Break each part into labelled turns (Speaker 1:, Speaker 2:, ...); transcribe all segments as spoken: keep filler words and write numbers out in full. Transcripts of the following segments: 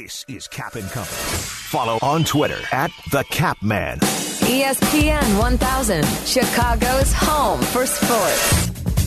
Speaker 1: This is Cap and Company. Follow on Twitter at The Capman.
Speaker 2: E S P N one thousand, Chicago's home for sports.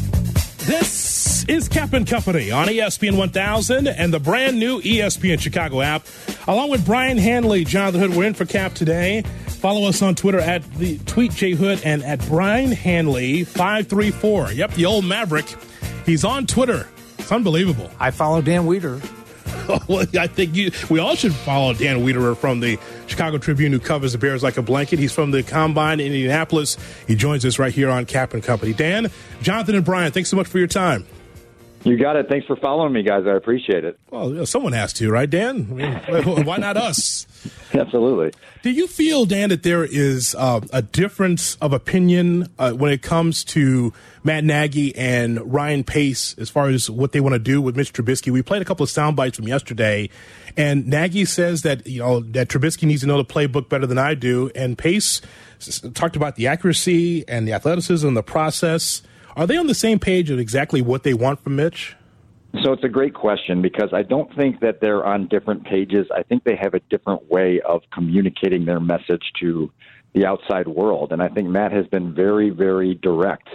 Speaker 3: This is Cap and Company on E S P N one thousand and the brand new E S P N Chicago app. Along with Brian Hanley, Jonathan Hood, we're in for Cap today. Follow us on Twitter at the Tweet J Hood and at Brian Hanley five three four. Yep, the old Maverick. He's on Twitter. It's unbelievable.
Speaker 4: I follow Dan Wiederer.
Speaker 3: Well, I think you, we all should follow Dan Wiederer from the Chicago Tribune, who covers the Bears like a blanket. He's from the Combine in Indianapolis. He joins us right here on Cap and Company. Dan, Jonathan, and Brian, thanks so much for your time.
Speaker 5: You got it. Thanks for following me, guys. I appreciate it.
Speaker 3: Well, someone has to, right, Dan? I mean, why not us?
Speaker 5: Absolutely.
Speaker 3: Do you feel, Dan, that there is uh, a difference of opinion uh, when it comes to Matt Nagy and Ryan Pace as far as what they want to do with Mitch Trubisky? We played a couple of sound bites from yesterday, and Nagy says that, you know, that Trubisky needs to know the playbook better than I do, and Pace talked about the accuracy and the athleticism and the process. Are they on the same page of exactly what they want from Mitch?
Speaker 5: So it's a great question because I don't think that they're on different pages. I think they have a different way of communicating their message to the outside world. And I think Matt has been very, very direct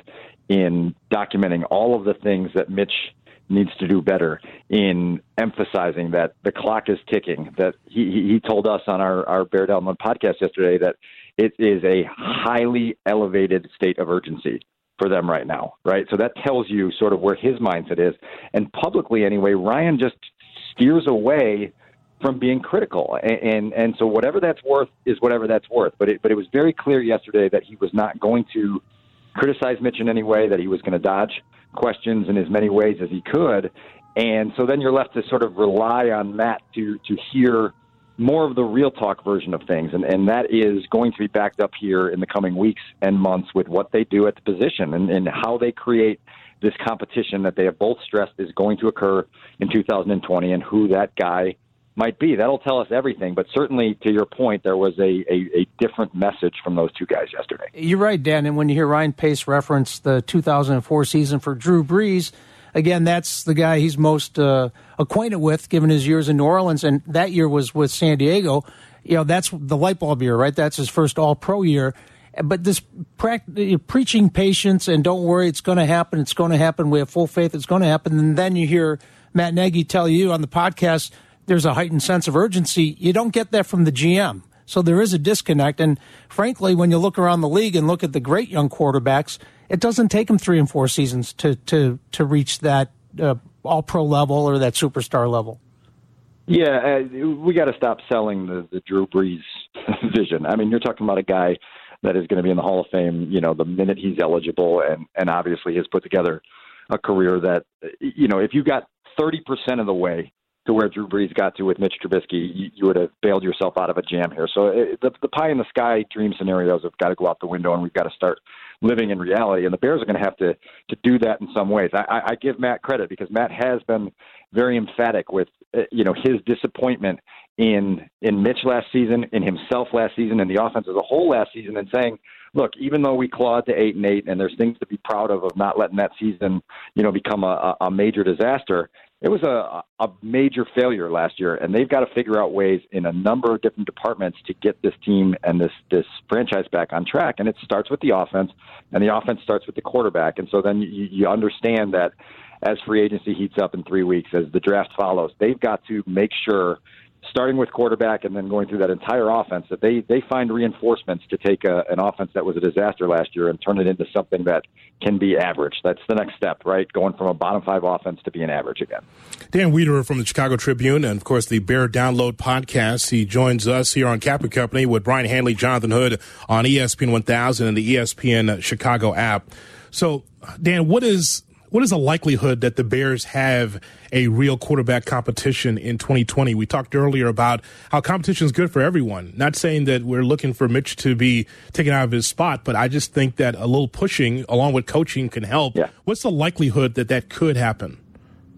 Speaker 5: in documenting all of the things that Mitch needs to do better, in emphasizing that the clock is ticking, that he, he told us on our, our Bear Download podcast yesterday that it is a highly elevated state of urgency for them right now, right? So that tells you sort of where his mindset is. And publicly anyway, Ryan just steers away from being critical. And, and and so whatever that's worth is whatever that's worth. But it but it was very clear yesterday that he was not going to criticize Mitch in any way, that he was going to dodge questions in as many ways as he could. And so then you're left to sort of rely on Matt to to hear more of the real talk version of things. And, and that is going to be backed up here in the coming weeks and months with what they do at the position and, and how they create this competition that they have both stressed is going to occur in two thousand twenty and who that guy might be. That'll tell us everything. But certainly, to your point, there was a, a, a different message from those two guys yesterday.
Speaker 4: You're right, Dan. And when you hear Ryan Pace reference the two thousand four season for Drew Brees, again, that's the guy he's most uh, acquainted with, given his years in New Orleans, and that year was with San Diego. You know, that's the light bulb year, right? That's his first All-Pro year. But this pra- preaching patience and don't worry, it's going to happen, it's going to happen, we have full faith it's going to happen, and then you hear Matt Nagy tell you on the podcast there's a heightened sense of urgency. You don't get that from the G M. So there is a disconnect, and frankly, when you look around the league and look at the great young quarterbacks, it doesn't take them three and four seasons to to to reach that uh, all-pro level or that superstar level.
Speaker 5: Yeah, uh, we got to stop selling the, the Drew Brees vision. I mean, you're talking about a guy that is going to be in the Hall of Fame, you know, the minute he's eligible, and, and obviously has put together a career that, you know, if you got thirty percent of the way to where Drew Brees got to with Mitch Trubisky, you, you would have bailed yourself out of a jam here. So it, the, the pie-in-the-sky dream scenarios have got to go out the window, and we've got to start living in reality. And the Bears are going to have to to do that in some ways. I, I give Matt credit because Matt has been very emphatic with, you know, his disappointment in in Mitch last season, in himself last season, and the offense as a whole last season, and saying, look, even though we clawed to eight and eight, and there's things to be proud of of not letting that season, you know, become a, a major disaster, it was a, a major failure last year, and they've got to figure out ways in a number of different departments to get this team and this this franchise back on track. And it starts with the offense, and the offense starts with the quarterback. And so then you, you understand that as free agency heats up in three weeks, as the draft follows, they've got to make sure, starting with quarterback and then going through that entire offense, that they, they find reinforcements to take a, an offense that was a disaster last year and turn it into something that can be average. That's the next step, right? Going from a bottom five offense to being average again.
Speaker 3: Dan Wiederer from the Chicago Tribune and, of course, the Bear Download podcast. He joins us here on Cap and Company with Brian Hanley, Jonathan Hood on E S P N one thousand and the E S P N Chicago app. So, Dan, what is... What is the likelihood that the Bears have a real quarterback competition in twenty twenty? We talked earlier about how competition is good for everyone. Not saying that we're looking for Mitch to be taken out of his spot, but I just think that a little pushing along with coaching can help.
Speaker 5: Yeah.
Speaker 3: What's the likelihood that that could happen?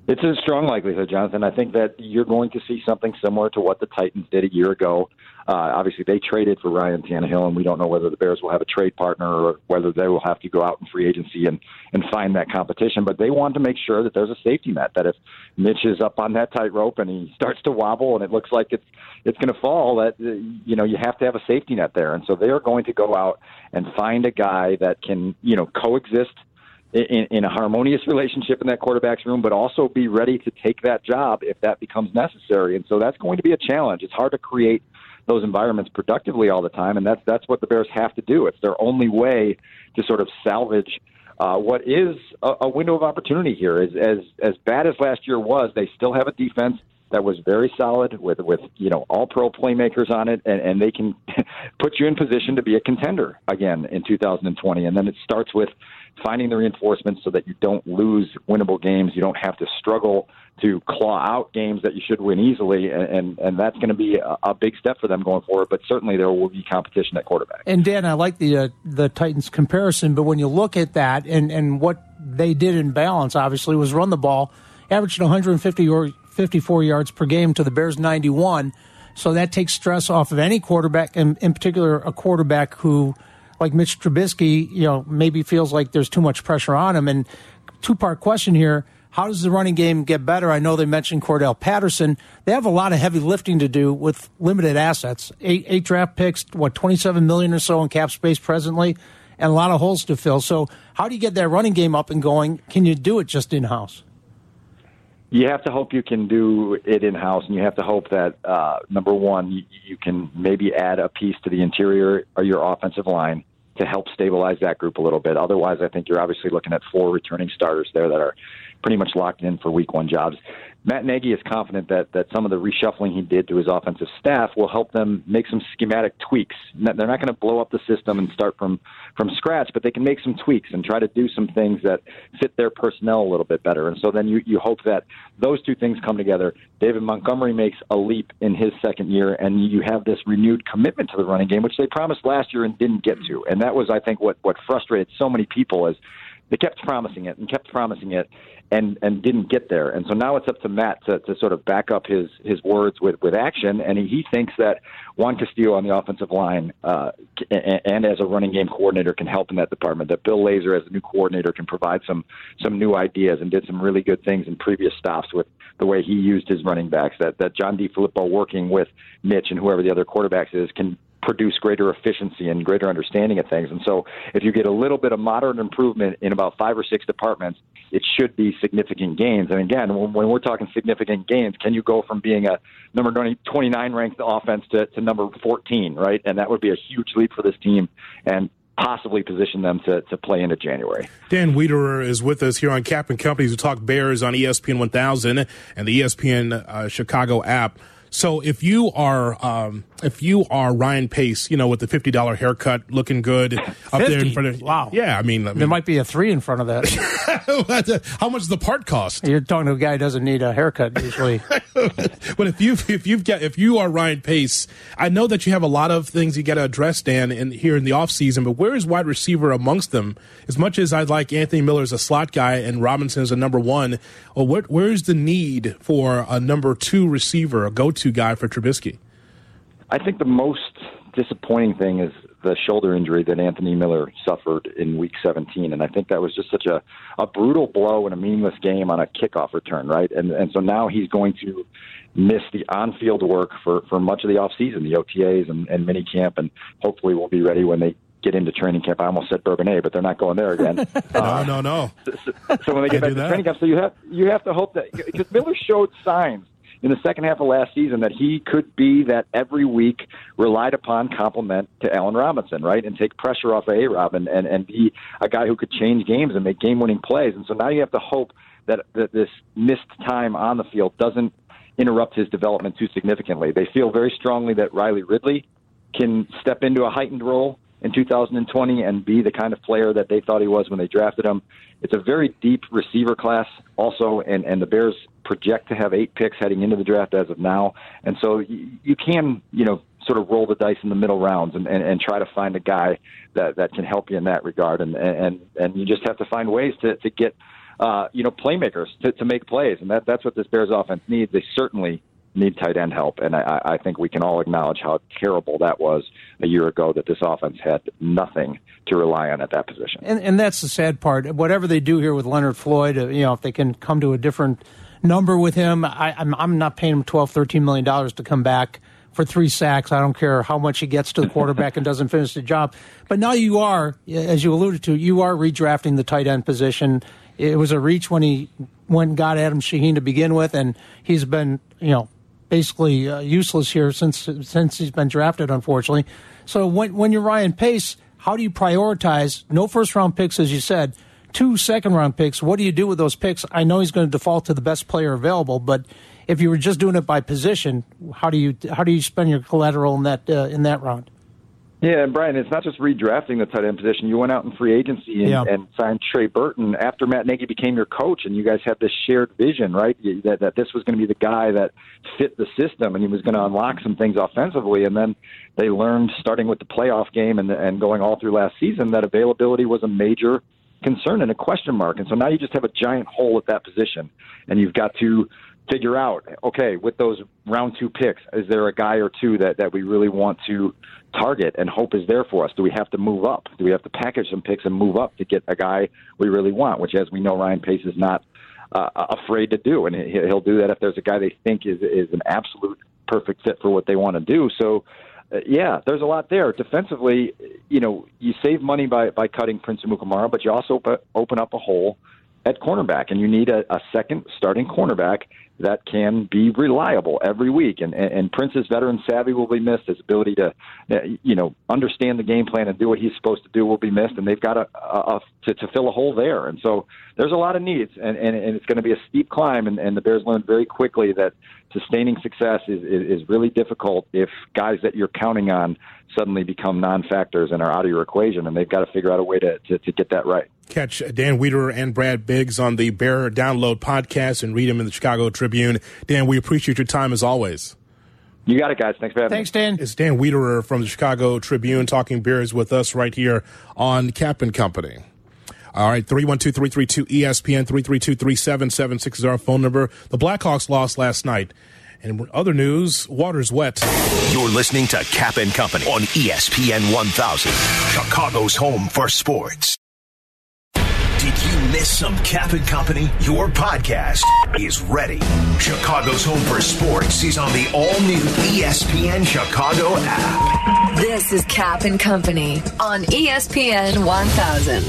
Speaker 5: It's a strong likelihood, Jonathan. I think that you're going to see something similar to what the Titans did a year ago. Uh, obviously, they traded for Ryan Tannehill, and we don't know whether the Bears will have a trade partner or whether they will have to go out in free agency and, and find that competition. But they want to make sure that there's a safety net, that if Mitch is up on that tightrope and he starts to wobble and it looks like it's it's going to fall, that uh, you know you have to have a safety net there. And so they are going to go out and find a guy that can you know coexist In, in a harmonious relationship in that quarterback's room, but also be ready to take that job if that becomes necessary. And so that's going to be a challenge. It's hard to create those environments productively all the time, and that's that's what the Bears have to do. It's their only way to sort of salvage uh, what is a, a window of opportunity here. As, as as bad as last year was, they still have a defense that was very solid with, with you know, all-pro playmakers on it, and, and they can put you in position to be a contender again in two thousand twenty. And then it starts with finding the reinforcements so that you don't lose winnable games. You don't have to struggle to claw out games that you should win easily, and, and, and that's going to be a, a big step for them going forward, but certainly there will be competition at quarterback.
Speaker 4: And, Dan, I like the uh, the Titans comparison, but when you look at that and, and what they did in balance, obviously, was run the ball, averaged one hundred fifty or fifty-four yards per game to the Bears' ninety-one, so that takes stress off of any quarterback, and in particular a quarterback who, like Mitch Trubisky, you know, maybe feels like there's too much pressure on him. And two-part question here, how does the running game get better? I know they mentioned Cordell Patterson. They have a lot of heavy lifting to do with limited assets. Eight, eight draft picks, what, twenty-seven million dollars or so in cap space presently, and a lot of holes to fill. So how do you get that running game up and going? Can you do it just in-house?
Speaker 5: You have to hope you can do it in-house, and you have to hope that, uh, number one, you, you can maybe add a piece to the interior of your offensive line to help stabilize that group a little bit. Otherwise, I think you're obviously looking at four returning starters there that are pretty much locked in for week one jobs. Matt Nagy is confident that, that some of the reshuffling he did to his offensive staff will help them make some schematic tweaks. They're not going to blow up the system and start from, from scratch, but they can make some tweaks and try to do some things that fit their personnel a little bit better. And so then you, you hope that those two things come together. David Montgomery makes a leap in his second year, and you have this renewed commitment to the running game, which they promised last year and didn't get to. And that was, I think, what, what frustrated so many people is they kept promising it and kept promising it and, and didn't get there. And so now it's up to Matt to, to sort of back up his, his words with, with action. And he, he thinks that Juan Castillo on the offensive line uh, and, and as a running game coordinator can help in that department, that Bill Lazor as a new coordinator can provide some, some new ideas and did some really good things in previous stops with the way he used his running backs, that, that John DeFilippo working with Mitch and whoever the other quarterbacks is can produce greater efficiency and greater understanding of things. And so if you get a little bit of moderate improvement in about five or six departments, it should be significant gains. And again, when, when we're talking significant gains, can you go from being a number twenty-nine ranked offense to, to number fourteen, right? And that would be a huge leap for this team and possibly position them to, to play into January.
Speaker 3: Dan Wiederer is with us here on Cap and Companies. We talk Bears on E S P N one thousand and the E S P N uh, Chicago app. So if you are um, if you are Ryan Pace, you know, with the fifty dollar haircut, looking good up
Speaker 4: fifty?
Speaker 3: there in front of,
Speaker 4: wow,
Speaker 3: yeah, I mean, I mean
Speaker 4: there might be a three in front of that.
Speaker 3: How much does the part cost?
Speaker 4: You're talking to a guy who doesn't need a haircut usually.
Speaker 3: But if you if you've got if you are Ryan Pace, I know that you have a lot of things you got to address, Dan, in here in the offseason, but where is wide receiver amongst them? As much as I'd like Anthony Miller as a slot guy and Robinson as a number one, well, what where is the need for a number two receiver, a go-to guy for Trubisky?
Speaker 5: I think the most disappointing thing is the shoulder injury that Anthony Miller suffered in week seventeen. And I think that was just such a, a brutal blow in a meaningless game on a kickoff return, right? And and so now he's going to miss the on-field work for, for much of the offseason, the O T As and, and mini camp, and hopefully we'll be ready when they get into training camp. I almost said Bourbonnais, but they're not going there again.
Speaker 3: uh, no, no, no.
Speaker 5: So, so when they get back to
Speaker 3: that.
Speaker 5: training camp, so you have you have to hope that, because Miller showed signs in the second half of last season that he could be that every week relied upon complement to Allen Robinson, right, and take pressure off of A-Rob and, and, and be a guy who could change games and make game-winning plays. And so now you have to hope that, that this missed time on the field doesn't interrupt his development too significantly. They feel very strongly that Riley Ridley can step into a heightened role in two thousand twenty and be the kind of player that they thought he was when they drafted him. It's a very deep receiver class also, and, and the Bears project to have eight picks heading into the draft as of now. And so you, you can, you know, sort of roll the dice in the middle rounds and, and, and try to find a guy that, that can help you in that regard. And, and, and you just have to find ways to, to get uh, you know, playmakers to, to make plays, and that that's what this Bears offense needs. They certainly need tight end help, and I, I think we can all acknowledge how terrible that was a year ago, that this offense had nothing to rely on at that position.
Speaker 4: And, and that's the sad part. Whatever they do here with Leonard Floyd, uh, you know, if they can come to a different number with him, I, I'm, I'm not paying him twelve, thirteen million dollars to come back for three sacks. I don't care how much he gets to the quarterback and doesn't finish the job. But now you are, as you alluded to, you are redrafting the tight end position. It was a reach when he went and got Adam Shaheen to begin with, and he's been, you know, basically uh, useless here since since he's been drafted, unfortunately. So when when you're Ryan Pace, how do you prioritize? No first-round picks, as you said, two second-round picks. What do you do with those picks? I know he's going to default to the best player available, but if you were just doing it by position, how do you how do you spend your collateral in that uh, in that round?
Speaker 5: Yeah, and Brian, it's not just redrafting the tight end position. You went out in free agency and,
Speaker 4: yeah.
Speaker 5: and signed Trey Burton after Matt Nagy became your coach, and you guys had this shared vision, right, that, that this was going to be the guy that fit the system, and he was going to unlock some things offensively. And then they learned, starting with the playoff game and, and going all through last season, that availability was a major concern and a question mark. And so now you just have a giant hole at that position, and you've got to figure out, okay, with those round two picks, is there a guy or two that, that we really want to target and hope is there for us? Do we have to move up? Do we have to package some picks and move up to get a guy we really want, which, as we know, Ryan Pace is not uh, afraid to do, and he'll do that if there's a guy they think is is an absolute perfect fit for what they want to do. So, uh, yeah, there's a lot there. Defensively, you know, you save money by, by cutting Prince Amukamara, but you also op- open up a hole at cornerback, and you need a, a second starting cornerback that can be reliable every week. And, and, and Prince's veteran savvy will be missed. His ability to, you know, understand the game plan and do what he's supposed to do will be missed. And they've got a, a, a to, to fill a hole there. And so there's a lot of needs, and, and, and it's going to be a steep climb. And, and the Bears learned very quickly that sustaining success is, is, is really difficult if guys that you're counting on suddenly become non-factors and are out of your equation, and they've got to figure out a way to, to, to get that right.
Speaker 3: Catch Dan Wiederer and Brad Biggs on the Bear Download podcast and read them in the Chicago Tribune. Dan, we appreciate your time as always.
Speaker 5: You got it, guys. Thanks for having
Speaker 4: Thanks,
Speaker 5: me.
Speaker 4: Dan.
Speaker 3: It's Dan Wiederer from the Chicago Tribune talking Bears with us right here on Cap and Company. All right, three one two, three three two, E S P N, three three two, three seven seven six is our phone number. The Blackhawks lost last night. And other news, water's wet.
Speaker 1: You're listening to Cap and Company on E S P N one thousand, Chicago's home for sports. Did you miss some Cap and Company? Your podcast is ready. Chicago's home for sports is on the all-new E S P N Chicago app.
Speaker 2: This is Cap and Company on E S P N one thousand.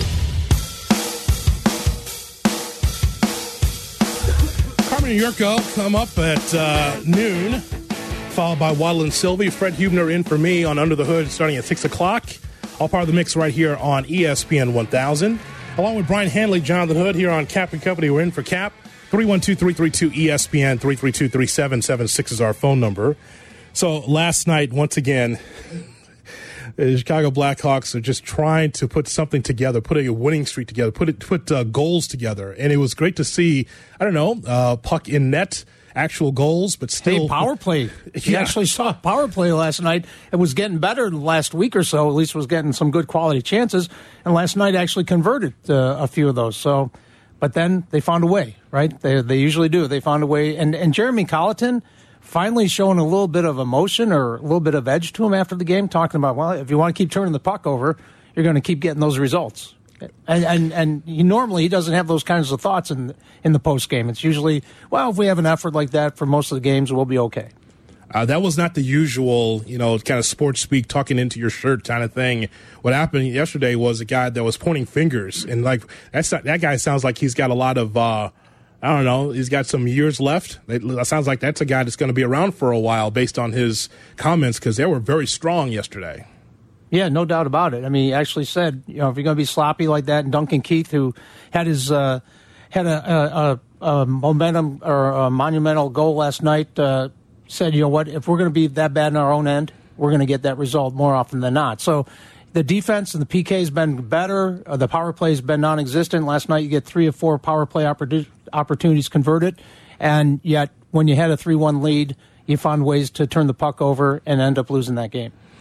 Speaker 3: Carmen and Yurko come up at uh, noon, followed by Waddle and Sylvie. Fred Hubner in for me on Under the Hood starting at six o'clock. All part of the mix right here on E S P N one thousand. Along with Brian Hanley, Jonathan Hood here on Cap and Company. We're in for Cap. three one two, three three two, E S P N, three three two, three seven seven six is our phone number. So last night, once again, the Chicago Blackhawks are just trying to put something together, put a winning streak together, put it, put uh, goals together. And it was great to see, I don't know, uh, puck in net, actual goals, but still.
Speaker 4: Hey, power play. You
Speaker 3: Yeah.
Speaker 4: actually saw power play last night. It was getting better the last week or so. At least was getting some good quality chances. And last night actually converted uh, a few of those. So, but then they found a way, right? They they usually do. They found a way. And, and Jeremy Colleton finally showing a little bit of emotion or a little bit of edge to him after the game, talking about, well, if you want to keep turning the puck over, you're going to keep getting those results. And and and he normally he doesn't have those kinds of thoughts in in the post game. It's usually, well, if we have an effort like that for most of the games, we'll be okay.
Speaker 3: Uh, that was not the usual, you know, kind of sports speak, talking into your shirt kind of thing. What happened yesterday was a guy that was pointing fingers, and like that's not, that guy sounds like he's got a lot of, uh, I don't know, he's got some years left. It sounds like that's a guy that's going to be around for a while based on his comments, because they were very strong yesterday.
Speaker 4: Yeah, no doubt about it. I mean, he actually said, you know, if you're going to be sloppy like that, and Duncan Keith, who had his uh, had a, a, a momentum or a monumental goal last night, uh, said, you know what, if we're going to be that bad in our own end, we're going to get that result more often than not. So the defense and the P K has been better. Uh, the power play has been non-existent. Last night you get three of four power play oppor- opportunities converted, and yet when you had a three one lead, you found ways to turn the puck over and end up losing that game.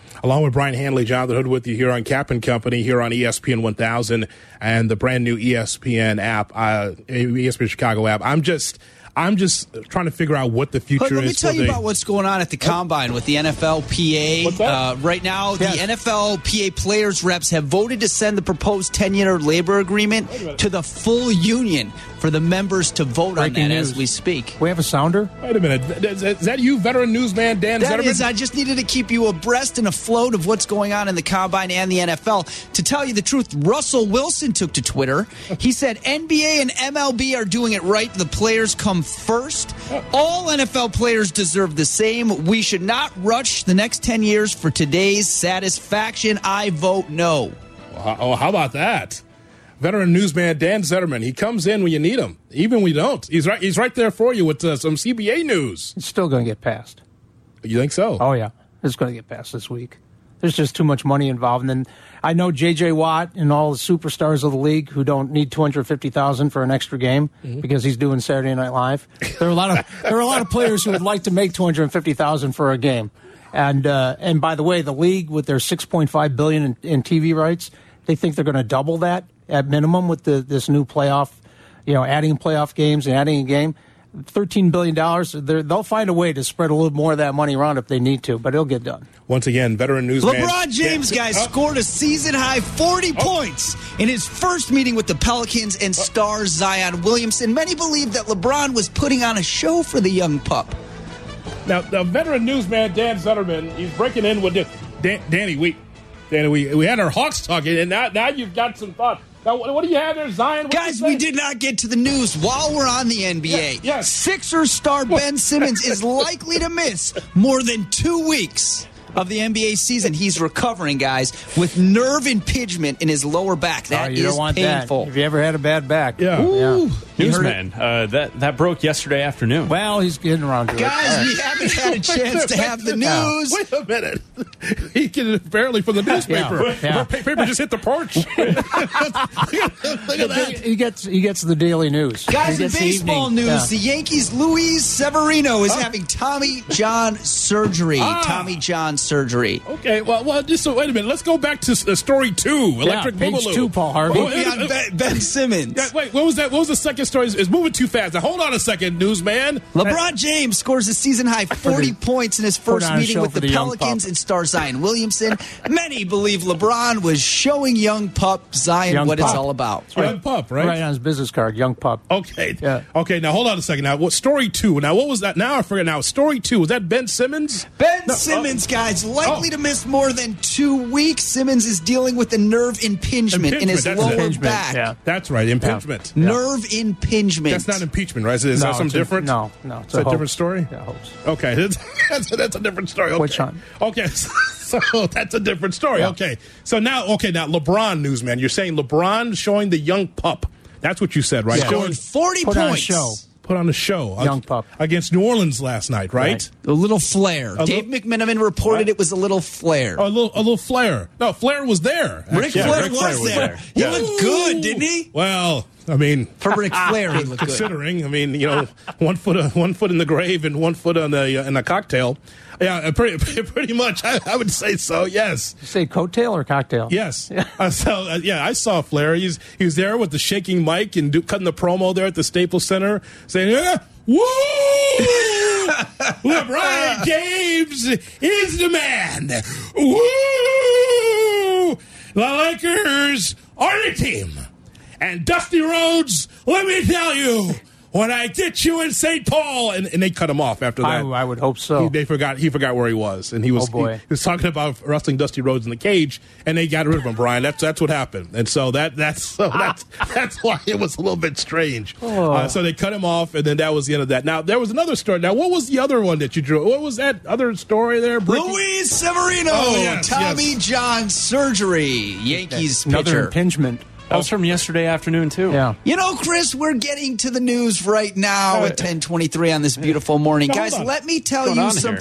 Speaker 3: Along with Brian Hanley, Jonathan Hood with you here on Cap and Company, here on E S P N one thousand and the brand new E S P N app, uh, E S P N Chicago app. I'm just... I'm just trying to figure out what the future
Speaker 6: Hood, let
Speaker 3: is.
Speaker 6: Let me tell you
Speaker 3: the,
Speaker 6: about what's going on at the Combine with the N F L P A.
Speaker 3: What's that?
Speaker 6: Uh, right now,
Speaker 3: yes.
Speaker 6: the N F L P A players' reps have voted to send the proposed ten-year labor agreement to the full union for the members to vote
Speaker 4: Breaking
Speaker 6: on that
Speaker 4: news.
Speaker 6: as we speak.
Speaker 4: We have a sounder?
Speaker 3: Wait a minute. Is, is that you, veteran newsman Dan
Speaker 6: That
Speaker 3: Zetterman?
Speaker 6: is, I just needed to keep you abreast and afloat of what's going on in the Combine and the N F L. To tell you the truth, Russell Wilson took to Twitter. He said N B A and M L B are doing it right. The players come first. All N F L players deserve the same. We should not rush the next ten years for today's satisfaction. I vote no.
Speaker 3: Oh, how about that? Veteran newsman Dan Zetterman. He comes in when you need him, even when we don't. He's right. He's right there for you with uh, some C B A news.
Speaker 4: It's still going to get passed.
Speaker 3: You think so?
Speaker 4: Oh, yeah. It's going to get passed this week. There's just too much money involved. And then I know J J. Watt and all the superstars of the league who don't need two hundred fifty thousand dollars for an extra game mm-hmm. because he's doing Saturday Night Live. There are a lot of there are a lot of players who would like to make two hundred fifty thousand dollars for a game. And uh, and by the way, the league with their six point five billion dollars in, in T V rights, they think they're going to double that at minimum with the, this new playoff, you know, adding playoff games and adding a game. thirteen billion dollars. They'll find a way to spread a little more of that money around if they need to, but it'll get done.
Speaker 3: Once again, veteran newsman.
Speaker 6: LeBron James,
Speaker 3: yeah.
Speaker 6: guys,
Speaker 3: oh.
Speaker 6: scored a season-high forty oh. points in his first meeting with the Pelicans and star Zion Williamson. Many believe that LeBron was putting on a show for the young pup.
Speaker 3: Now, the veteran newsman, Dan Zetterman, he's breaking in with the, Dan, Danny, we, Danny, we, we had our Hawks talking, and now, now you've got some thought. Now, what, what do you have there, Zion? What
Speaker 6: Guys, we did not get to the news while we're on the N B A.
Speaker 3: Yeah, yes.
Speaker 6: Sixers star Ben Simmons is likely to miss more than two weeks of the N B A season. He's recovering, guys, with nerve impingement in his lower back. That
Speaker 4: oh, you
Speaker 6: is
Speaker 4: don't want
Speaker 6: painful.
Speaker 4: That. Have you ever had a bad back?
Speaker 3: Yeah.
Speaker 6: Ooh.
Speaker 4: yeah.
Speaker 7: Newsman, uh, that, that broke yesterday afternoon.
Speaker 4: Well, he's getting around to it.
Speaker 6: Guys,
Speaker 4: Right.
Speaker 6: we haven't had a chance to have the news.
Speaker 3: Wait a minute. He can it barely from the newspaper.
Speaker 4: Yeah. Yeah.
Speaker 3: The paper just hit the porch. Look at that.
Speaker 4: He gets he gets the daily news.
Speaker 6: Guys,
Speaker 4: He
Speaker 6: in
Speaker 4: gets the
Speaker 6: baseball
Speaker 4: evening.
Speaker 6: news,
Speaker 4: Yeah.
Speaker 6: the Yankees' Luis Severino is having Tommy John surgery.
Speaker 3: Ah.
Speaker 6: Tommy John surgery.
Speaker 3: Okay, well, well, just so wait a minute. Let's go back to uh, story two. Electric
Speaker 4: page
Speaker 3: Boogaloo.
Speaker 4: two, Paul Harvey.
Speaker 3: Oh,
Speaker 6: Moving on, Ben, Ben Simmons.
Speaker 3: yeah, wait, what was that? What was the second story? It's moving too fast. Now, hold on a second, newsman.
Speaker 6: LeBron James scores a season-high forty
Speaker 4: the-
Speaker 6: points in his first
Speaker 4: on a
Speaker 6: meeting
Speaker 4: show
Speaker 6: with
Speaker 4: for
Speaker 6: the,
Speaker 4: the young
Speaker 6: Pelicans
Speaker 4: pup.
Speaker 6: and star Zion Williamson. Many believe LeBron was showing young pup Zion
Speaker 4: Young
Speaker 6: what it's
Speaker 4: pup.
Speaker 6: all about.
Speaker 3: Young pup, right?
Speaker 4: Right on his business card, young pup.
Speaker 3: Okay.
Speaker 4: Yeah.
Speaker 3: Okay. Now hold on a second. Now, what story two? Now, what was that? Now I forget. Now, story two was that Ben Simmons?
Speaker 6: Ben
Speaker 3: No,
Speaker 6: Simmons,
Speaker 3: oh.
Speaker 6: guys, likely
Speaker 3: Oh.
Speaker 6: to miss more than two weeks. Simmons is dealing with a nerve impingement, in his
Speaker 3: Impingement, that's
Speaker 6: lower
Speaker 3: it.
Speaker 4: Impingement,
Speaker 6: back.
Speaker 4: yeah.
Speaker 3: That's right. Impingement.
Speaker 6: Nerve impingement.
Speaker 3: That's not impeachment, right? Is, is
Speaker 4: No,
Speaker 3: that something
Speaker 4: it's a-
Speaker 3: different?
Speaker 4: no, no, it's
Speaker 3: It's
Speaker 4: a
Speaker 3: a,
Speaker 4: hoax.
Speaker 3: different story.
Speaker 4: Yeah, hoax.
Speaker 3: Okay, that's, that's, that's a different story. Okay.
Speaker 4: Witch hunt.
Speaker 3: Okay, so that's a different story.
Speaker 4: Yeah.
Speaker 3: Okay, so now, okay, now LeBron, newsman, you're saying LeBron showing the young pup. That's what you said, right?
Speaker 4: Yeah.
Speaker 3: Showing,
Speaker 6: Scored forty
Speaker 4: Put on a
Speaker 6: points.
Speaker 4: show.
Speaker 3: put on a show.
Speaker 4: Young
Speaker 3: ag-
Speaker 4: pup.
Speaker 3: against New Orleans last night, right?
Speaker 4: Right.
Speaker 6: A little flare.
Speaker 3: A
Speaker 6: Dave
Speaker 3: little-
Speaker 6: McMenamin reported
Speaker 3: What?
Speaker 6: it was a little flare.
Speaker 3: A little, a little Flair. No, Flair was there.
Speaker 6: Ric
Speaker 3: actually.
Speaker 6: Flair
Speaker 7: Ric
Speaker 6: was,
Speaker 7: Flair was
Speaker 6: there.
Speaker 7: there.
Speaker 6: He
Speaker 7: Yeah.
Speaker 6: looked good, didn't he?
Speaker 3: Well, I mean,
Speaker 6: For Ric Flair, he looked good.
Speaker 3: considering, I mean, you know, one foot, uh, one foot in the grave and one foot on the uh, in a cocktail. Yeah, uh, pretty, pretty much. I, I would say so. Yes.
Speaker 4: You say coattail or cocktail?
Speaker 3: Yes. Uh, so uh, yeah, I saw Flair. He's he was there with the shaking mic and do, cutting the promo there at the Staples Center, saying, yeah, "Woo! LeBron James is the man. Woo! The Lakers are the team, and Dusty Rhodes. Let me tell you." When I get you in Saint Paul, and, and they cut him off after
Speaker 4: I,
Speaker 3: that.
Speaker 4: I would hope so.
Speaker 3: He, they forgot. He forgot where he was, and he was.
Speaker 4: Oh, boy.
Speaker 3: He, he was talking about wrestling Dusty Rhodes in the cage, and they got rid of him. Brian, that's that's what happened, and so that that's so that's that's why it was a little bit strange.
Speaker 4: Oh.
Speaker 3: Uh, so they cut him off, and then that was the end of that. Now there was another story. Now what was the other one that you drew? What was that other story there? Bricky?
Speaker 6: Luis Severino,
Speaker 3: Oh, yes,
Speaker 6: Tommy
Speaker 3: yes.
Speaker 6: John surgery, Yankees
Speaker 4: Another
Speaker 6: pitcher.
Speaker 4: impingement.
Speaker 7: That was from yesterday afternoon, too.
Speaker 4: Yeah.
Speaker 6: You know, Chris, we're getting to the news right now at ten twenty-three on this beautiful morning.
Speaker 3: Now,
Speaker 6: Guys,
Speaker 3: hold on.
Speaker 6: let me tell
Speaker 7: What's
Speaker 6: you
Speaker 7: going on
Speaker 6: something.
Speaker 7: here?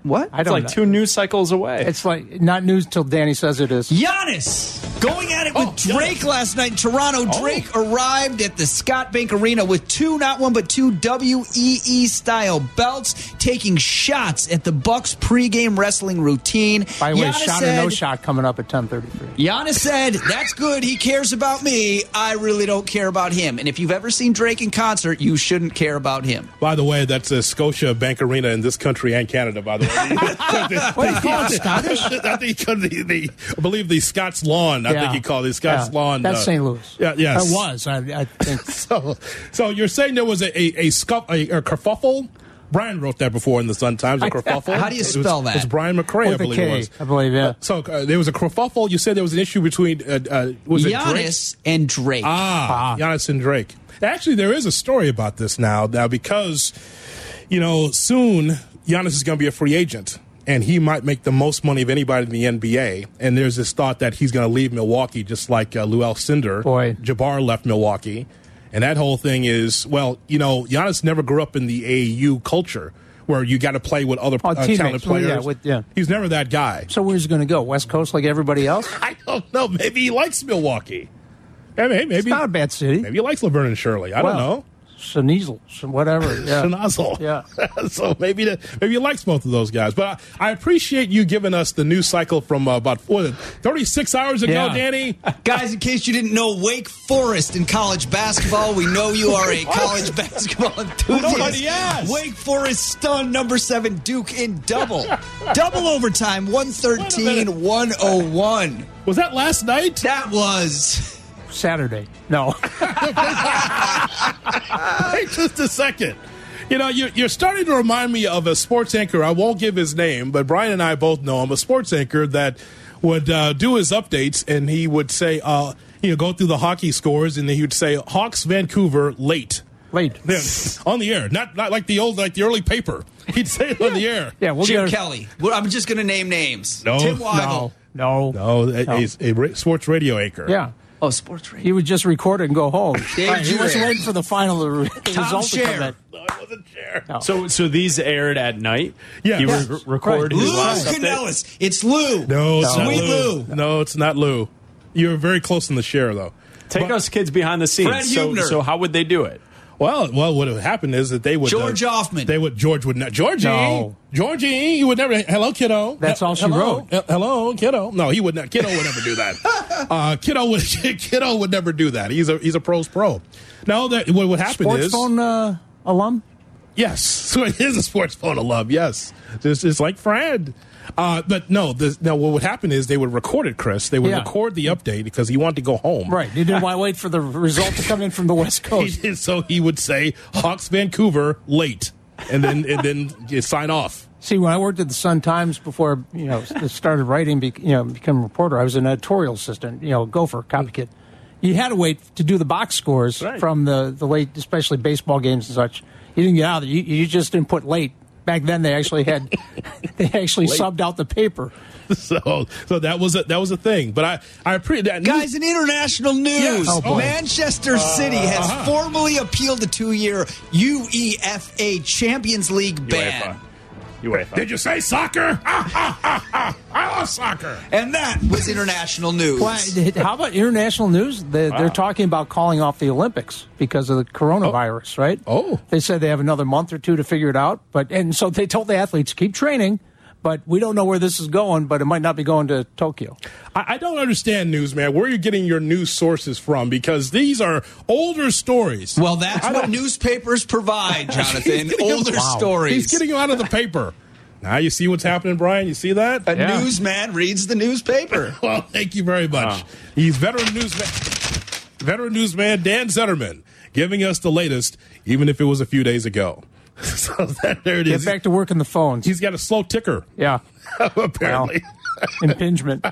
Speaker 6: What?
Speaker 4: I
Speaker 7: It's
Speaker 4: don't
Speaker 7: like
Speaker 4: know.
Speaker 7: two news cycles away.
Speaker 4: It's like not news till Danny says it is.
Speaker 6: Giannis going at it with
Speaker 3: Oh,
Speaker 6: Drake
Speaker 3: Giannis.
Speaker 6: last night in Toronto.
Speaker 3: Oh.
Speaker 6: Drake arrived at the Scott Bank Arena with two, not one, but two W E E style belts, taking shots at the Bucks pregame wrestling routine.
Speaker 4: By the way,
Speaker 6: Giannis
Speaker 4: shot
Speaker 6: said,
Speaker 4: or no shot coming up at ten thirty-three.
Speaker 6: Giannis said, "That's good. He cares about me. I really don't care about him." And if you've ever seen Drake in concert, you shouldn't care about him.
Speaker 3: By the way, that's a Scotia Bank Arena in this country and Canada, by the way.
Speaker 4: What do you call it, Scottish?
Speaker 3: I think he called the, the, I believe the Scots Lawn. I
Speaker 4: Yeah.
Speaker 3: think he called it Scots
Speaker 4: Yeah.
Speaker 3: Lawn.
Speaker 4: That's
Speaker 3: uh,
Speaker 4: Saint Louis.
Speaker 3: Yeah, yes.
Speaker 4: It was. I, I think.
Speaker 3: So, so you're saying there was a a, a, scuff, a, a kerfuffle? Brian wrote that before in the Sun Times. A kerfuffle.
Speaker 6: How do you
Speaker 3: It was-
Speaker 6: spell that?
Speaker 3: It's Brian McCrae, I
Speaker 4: With a
Speaker 3: believe
Speaker 4: K,
Speaker 3: it was.
Speaker 4: I believe, yeah.
Speaker 3: Uh, so uh, there was a kerfuffle. You said there was an issue between uh, uh, was it Drake?
Speaker 6: Giannis and Drake.
Speaker 3: Ah, Giannis and Drake. Actually, there is a story about this now. Now, because, you know, soon Giannis is going to be a free agent, and he might make the most money of anybody in the N B A. And there's this thought that he's going to leave Milwaukee just like uh, Lou Alcindor.
Speaker 4: Boy.
Speaker 3: Jabbar left Milwaukee. And that whole thing is, well, you know, Giannis never grew up in the A A U culture where you got to play with other
Speaker 4: Oh,
Speaker 3: uh,
Speaker 4: teammates.
Speaker 3: talented
Speaker 4: Well, yeah,
Speaker 3: players.
Speaker 4: with- yeah.
Speaker 3: He's never that guy.
Speaker 4: So where's he going to go? West Coast like everybody else?
Speaker 3: I don't know. Maybe he likes Milwaukee. I mean, maybe
Speaker 4: It's not a bad city.
Speaker 3: Maybe he likes Laverne and Shirley. I
Speaker 4: Well,
Speaker 3: don't know.
Speaker 4: Sneasel, whatever. Yeah.
Speaker 3: Schnozzle.
Speaker 4: Yeah.
Speaker 3: So maybe the, maybe he likes both of those guys. But I, I appreciate you giving us the news cycle from uh, about what, thirty-six hours ago,
Speaker 4: Yeah.
Speaker 3: Danny.
Speaker 6: Guys, in case you didn't know, Wake Forest in college basketball. We know you are a college basketball enthusiast.
Speaker 3: Nobody asked.
Speaker 6: Wake Forest stunned number seven Duke in double. double overtime, one thirteen one oh one.
Speaker 3: Was that last night?
Speaker 6: That was...
Speaker 4: Saturday. No.
Speaker 3: Wait just a second. You know, you're, you're starting to remind me of a sports anchor. I won't give his name, but Brian and I both know him. A sports anchor that would uh, do his updates, and he would say, uh, you know, go through the hockey scores, and then he would say, Hawks, Vancouver, late.
Speaker 4: Late.
Speaker 3: Then, on the air, not not like the old, like the early paper. He'd say it on the air.
Speaker 4: Yeah, we'll
Speaker 6: Jim
Speaker 4: get
Speaker 6: Kelly. Well, I'm just going to name names.
Speaker 3: No.
Speaker 6: Tim Weigel.
Speaker 4: No. No.
Speaker 3: No, a,
Speaker 4: No.
Speaker 3: a, a ra- sports radio anchor.
Speaker 4: Yeah.
Speaker 6: Oh, sports radio.
Speaker 4: He would just record it and go home.
Speaker 6: Dave
Speaker 4: Right, he wasn't
Speaker 6: Jurek.
Speaker 4: waiting for the final re-
Speaker 6: Tom
Speaker 4: result to come
Speaker 6: Scher.
Speaker 4: in.
Speaker 3: No, I wasn't sure.
Speaker 4: No.
Speaker 7: So, so these aired at night.
Speaker 3: Yeah.
Speaker 7: he
Speaker 3: Yes.
Speaker 7: re- record
Speaker 4: Right.
Speaker 7: his
Speaker 6: Lou
Speaker 7: last update.
Speaker 6: Canellis. It's Lou.
Speaker 3: No, it's not
Speaker 6: Sweet
Speaker 3: Lou.
Speaker 6: Lou.
Speaker 3: No, it's not Lou. You're very close in the share, though.
Speaker 7: Take
Speaker 3: But-
Speaker 7: us kids behind the scenes.
Speaker 6: Fred
Speaker 7: So,
Speaker 6: Hubner.
Speaker 7: so how would they do it?
Speaker 3: Well, well, what would happen is that they would
Speaker 6: George
Speaker 3: uh,
Speaker 6: Hoffman.
Speaker 3: They would George would not Georgie
Speaker 4: No.
Speaker 3: Georgie. You would never. Hello, kiddo.
Speaker 4: That's all she
Speaker 3: hello,
Speaker 4: wrote.
Speaker 3: he- Hello, kiddo. No, he would not. Kiddo would never do that. uh, kiddo would kiddo would never do that. He's a he's a pro's pro. No, that what would happen
Speaker 4: Sports
Speaker 3: is
Speaker 4: phone uh, alum?
Speaker 3: yes. So it is a sports phone of love. Yes, it's, it's like Fred. Uh, but no, the, no. What would happen is they would record it, Chris. They would
Speaker 4: Yeah.
Speaker 3: record the update because he wanted to go home.
Speaker 4: Right. He didn't want to wait for the result to come in from the West
Speaker 3: He
Speaker 4: Coast.
Speaker 3: did, so he would say Hawks Vancouver late, and then and then you sign off.
Speaker 4: See, when I worked at the Sun Times before, you know, started writing, be, you know, become a reporter, I was an editorial assistant, you know, gopher, copycat. You had to wait to do the box scores
Speaker 3: Right.
Speaker 4: from the, the late, especially baseball games and such. You didn't get out of it. You, you just didn't put late. Back then, they actually had, they actually subbed out the paper.
Speaker 3: So so that was a that was a thing. But I I appreciate that.
Speaker 6: Guys, in international news,
Speaker 3: Yes.
Speaker 4: Oh, boy.
Speaker 6: Manchester City has
Speaker 3: uh-huh.
Speaker 6: formally appealed the two-year UEFA Champions League ban.
Speaker 7: UEFA. UEFA.
Speaker 3: Did you say soccer? Ah, ah, ah, ah. I love soccer.
Speaker 6: And that was international news.
Speaker 4: Well, how about international news? They, They're talking about calling off the Olympics because of the coronavirus, right?
Speaker 3: Oh.
Speaker 4: They said they have another month or two to figure it out. But and so they told the athletes, keep training, but we don't know where this is going, but it might not be going to Tokyo.
Speaker 3: I, I don't understand, newsman. Where are you getting your news sources from? Because these are older stories.
Speaker 6: Well, that's
Speaker 3: I
Speaker 6: what
Speaker 3: don't-
Speaker 6: newspapers provide, Jonathan.
Speaker 3: He's getting
Speaker 6: Older
Speaker 3: them-
Speaker 6: stories.
Speaker 3: He's getting them out of the paper. Now you see what's happening, Brian. You see that?
Speaker 6: A
Speaker 4: Yeah.
Speaker 6: newsman reads the newspaper.
Speaker 3: Well, thank you very much. He's veteran newsman, veteran newsman Dan Zetterman, giving us the latest, even if it was a few days ago. So that, there it
Speaker 4: Get
Speaker 3: is.
Speaker 4: back to working the phones.
Speaker 3: He's got a slow ticker,
Speaker 4: yeah.
Speaker 3: apparently.
Speaker 4: Impingement.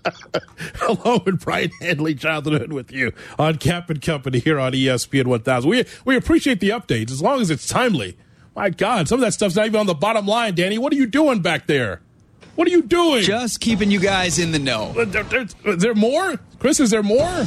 Speaker 3: Hello, and Brian Hanley, Jonathan Hood with you on Cap and Company here on E S P N one thousand. We we appreciate the updates as long as it's timely. My God, some of that stuff's not even on the bottom line, Danny. What are you doing back there? What are you doing?
Speaker 6: Just keeping you guys in the know.
Speaker 3: There- there- is there more? Chris, is there more?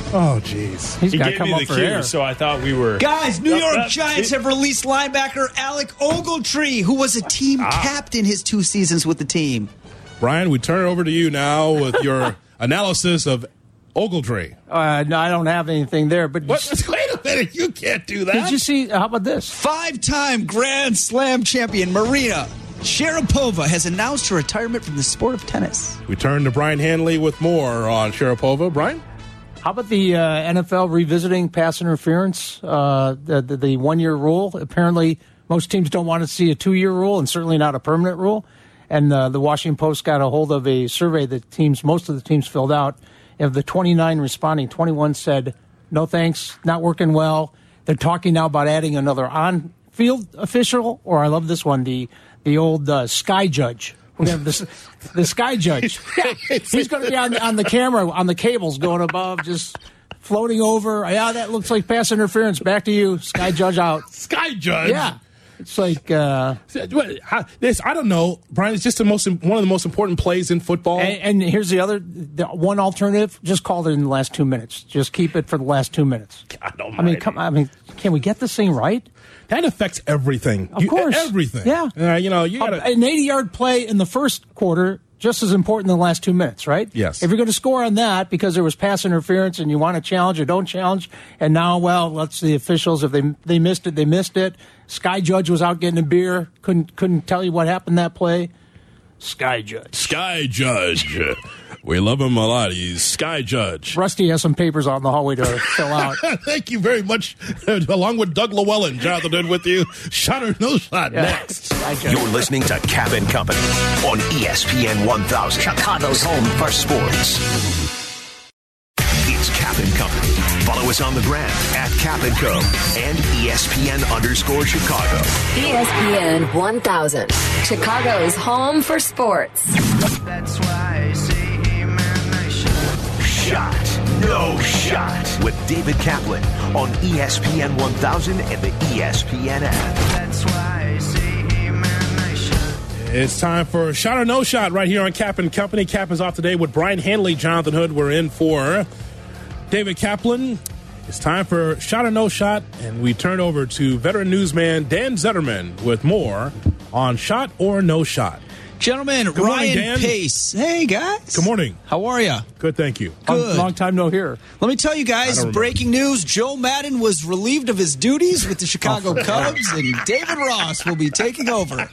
Speaker 3: Oh, jeez.
Speaker 4: He's
Speaker 7: He
Speaker 4: got to
Speaker 7: gave
Speaker 4: come
Speaker 7: me
Speaker 4: up
Speaker 7: the
Speaker 4: for
Speaker 7: cue,
Speaker 4: air.
Speaker 7: so I thought we were.
Speaker 6: Guys, New
Speaker 7: Yep,
Speaker 6: York
Speaker 7: yep.
Speaker 6: Giants have released linebacker Alec Ogletree, who was a team
Speaker 7: Ah.
Speaker 6: captain his two seasons with the team.
Speaker 3: Brian, we turn it over to you now with your analysis of Ogletree.
Speaker 4: Uh, no, I don't have anything there. But
Speaker 3: What? Wait a minute. You can't do that.
Speaker 4: did you see? How about this?
Speaker 6: Five-time Grand Slam champion Marina Sharapova has announced her retirement from the sport of tennis.
Speaker 3: We turn to Brian Hanley with more on Sharapova. Brian?
Speaker 4: How about the uh, N F L revisiting pass interference, uh, the, the, the one-year rule? Apparently, most teams don't want to see a two-year rule, and certainly not a permanent rule. And uh, the Washington Post got a hold of a survey that teams, most of the teams filled out. Of the twenty-nine responding, twenty-one said, no thanks, not working well. They're talking now about adding another on-field official, or I love this one, the the old uh, sky judge. We have this, the sky judge. Yeah, he's going to be on, on the camera, on the cables going above, just floating over. Yeah, that looks like pass interference. Back to you, sky judge out.
Speaker 3: Sky Judge?
Speaker 4: Yeah. It's like, uh,
Speaker 3: What, how, this, I don't know, Brian. It's just the most one of the most important plays in football.
Speaker 4: and, and here's the other, the one alternative, just call it in the last two minutes. Just keep it for the last two minutes.
Speaker 3: God
Speaker 4: I mean, come I mean, can we get this thing right?
Speaker 3: That affects everything.
Speaker 4: Of
Speaker 3: You-
Speaker 4: course.
Speaker 3: everything.
Speaker 4: Yeah.
Speaker 3: Uh, you know, you
Speaker 4: A-
Speaker 3: gotta.
Speaker 4: An eighty-yard play in the first quarter, just as important in the last two minutes, right?
Speaker 3: Yes.
Speaker 4: If you're going to score on that because there was pass interference and you want to challenge or don't challenge, and now, well, let's the officials, if they they missed it, they missed it. Sky Judge was out getting a beer, couldn't couldn't tell you what happened that play. Sky Judge.
Speaker 3: Sky Judge. We love him a lot. He's Sky Judge.
Speaker 4: Rusty has some papers out in the hallway to fill out.
Speaker 3: Thank you very much. Along with Doug Llewellyn, Jonathan Hood with you. Shot or no shot
Speaker 4: Yeah.
Speaker 3: next.
Speaker 4: Sky Judge.
Speaker 1: You're listening to Cap and Company on E S P N one thousand, Chicago's home for sports. It's Cap and Company. Follow us on the gram at Cap and Co. and E S P N underscore Chicago.
Speaker 2: E S P N one thousand, Chicago's home for sports.
Speaker 8: That's why I say, hey man, I should.
Speaker 1: Shot, no shot with David Kaplan on E S P N one thousand and the E S P N app.
Speaker 8: That's why I say, hey man, I should.
Speaker 3: It's time for Shot or No Shot right here on Cap and Company. Cap is off today with Brian Hanley, Jonathan Hood. We're in for David Kaplan. It's time for Shot or No Shot, and we turn over to veteran newsman Dan Zetterman with more on Shot or No Shot.
Speaker 6: Gentlemen,
Speaker 3: morning,
Speaker 6: Ryan
Speaker 3: Dan.
Speaker 6: Pace. Hey, guys.
Speaker 3: Good morning.
Speaker 6: How are you?
Speaker 3: Good, thank you.
Speaker 4: Long,
Speaker 6: Good.
Speaker 4: long time no hear.
Speaker 6: Let me tell you
Speaker 3: I
Speaker 6: guys,
Speaker 3: don't remember.
Speaker 6: breaking news. Joe Madden was relieved of his duties with the Chicago Cubs, and David Ross will be taking over.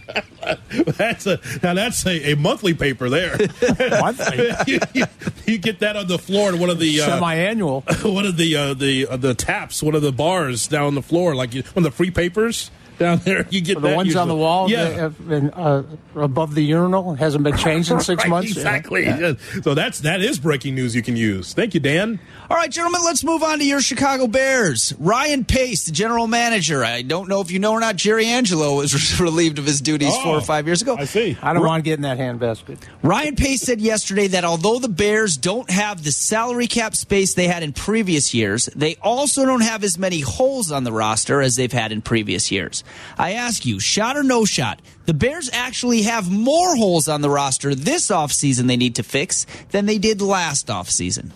Speaker 3: That's a now that's a, a monthly paper there.
Speaker 4: Monthly.
Speaker 3: you, you- you get that on the floor at one of the uh,
Speaker 4: Semi-annual.
Speaker 3: one of the uh, the uh, the taps, one of the bars down the floor, like you, one of the free papers down there. You get
Speaker 4: The
Speaker 3: that
Speaker 4: ones on the
Speaker 3: usually.
Speaker 4: wall
Speaker 3: Yeah.
Speaker 4: that have been, uh, above the urinal hasn't been changed in six
Speaker 3: Right,
Speaker 4: months.
Speaker 3: exactly.
Speaker 4: Yeah.
Speaker 3: Yeah. So that's that is breaking news you can use. Thank you, Dan.
Speaker 6: All right, gentlemen, let's move on to your Chicago Bears. Ryan Pace, the general manager. I don't know if you know or not, Jerry Angelo was relieved of his duties
Speaker 3: Oh,
Speaker 6: four or five years ago.
Speaker 3: I see.
Speaker 4: I don't want to get in that handbasket.
Speaker 6: Ryan Pace said yesterday that although the Bears don't have the salary cap space they had in previous years, they also don't have as many holes on the roster as they've had in previous years. I ask you, shot or no shot, the Bears actually have more holes on the roster this offseason they need to fix than they did last offseason.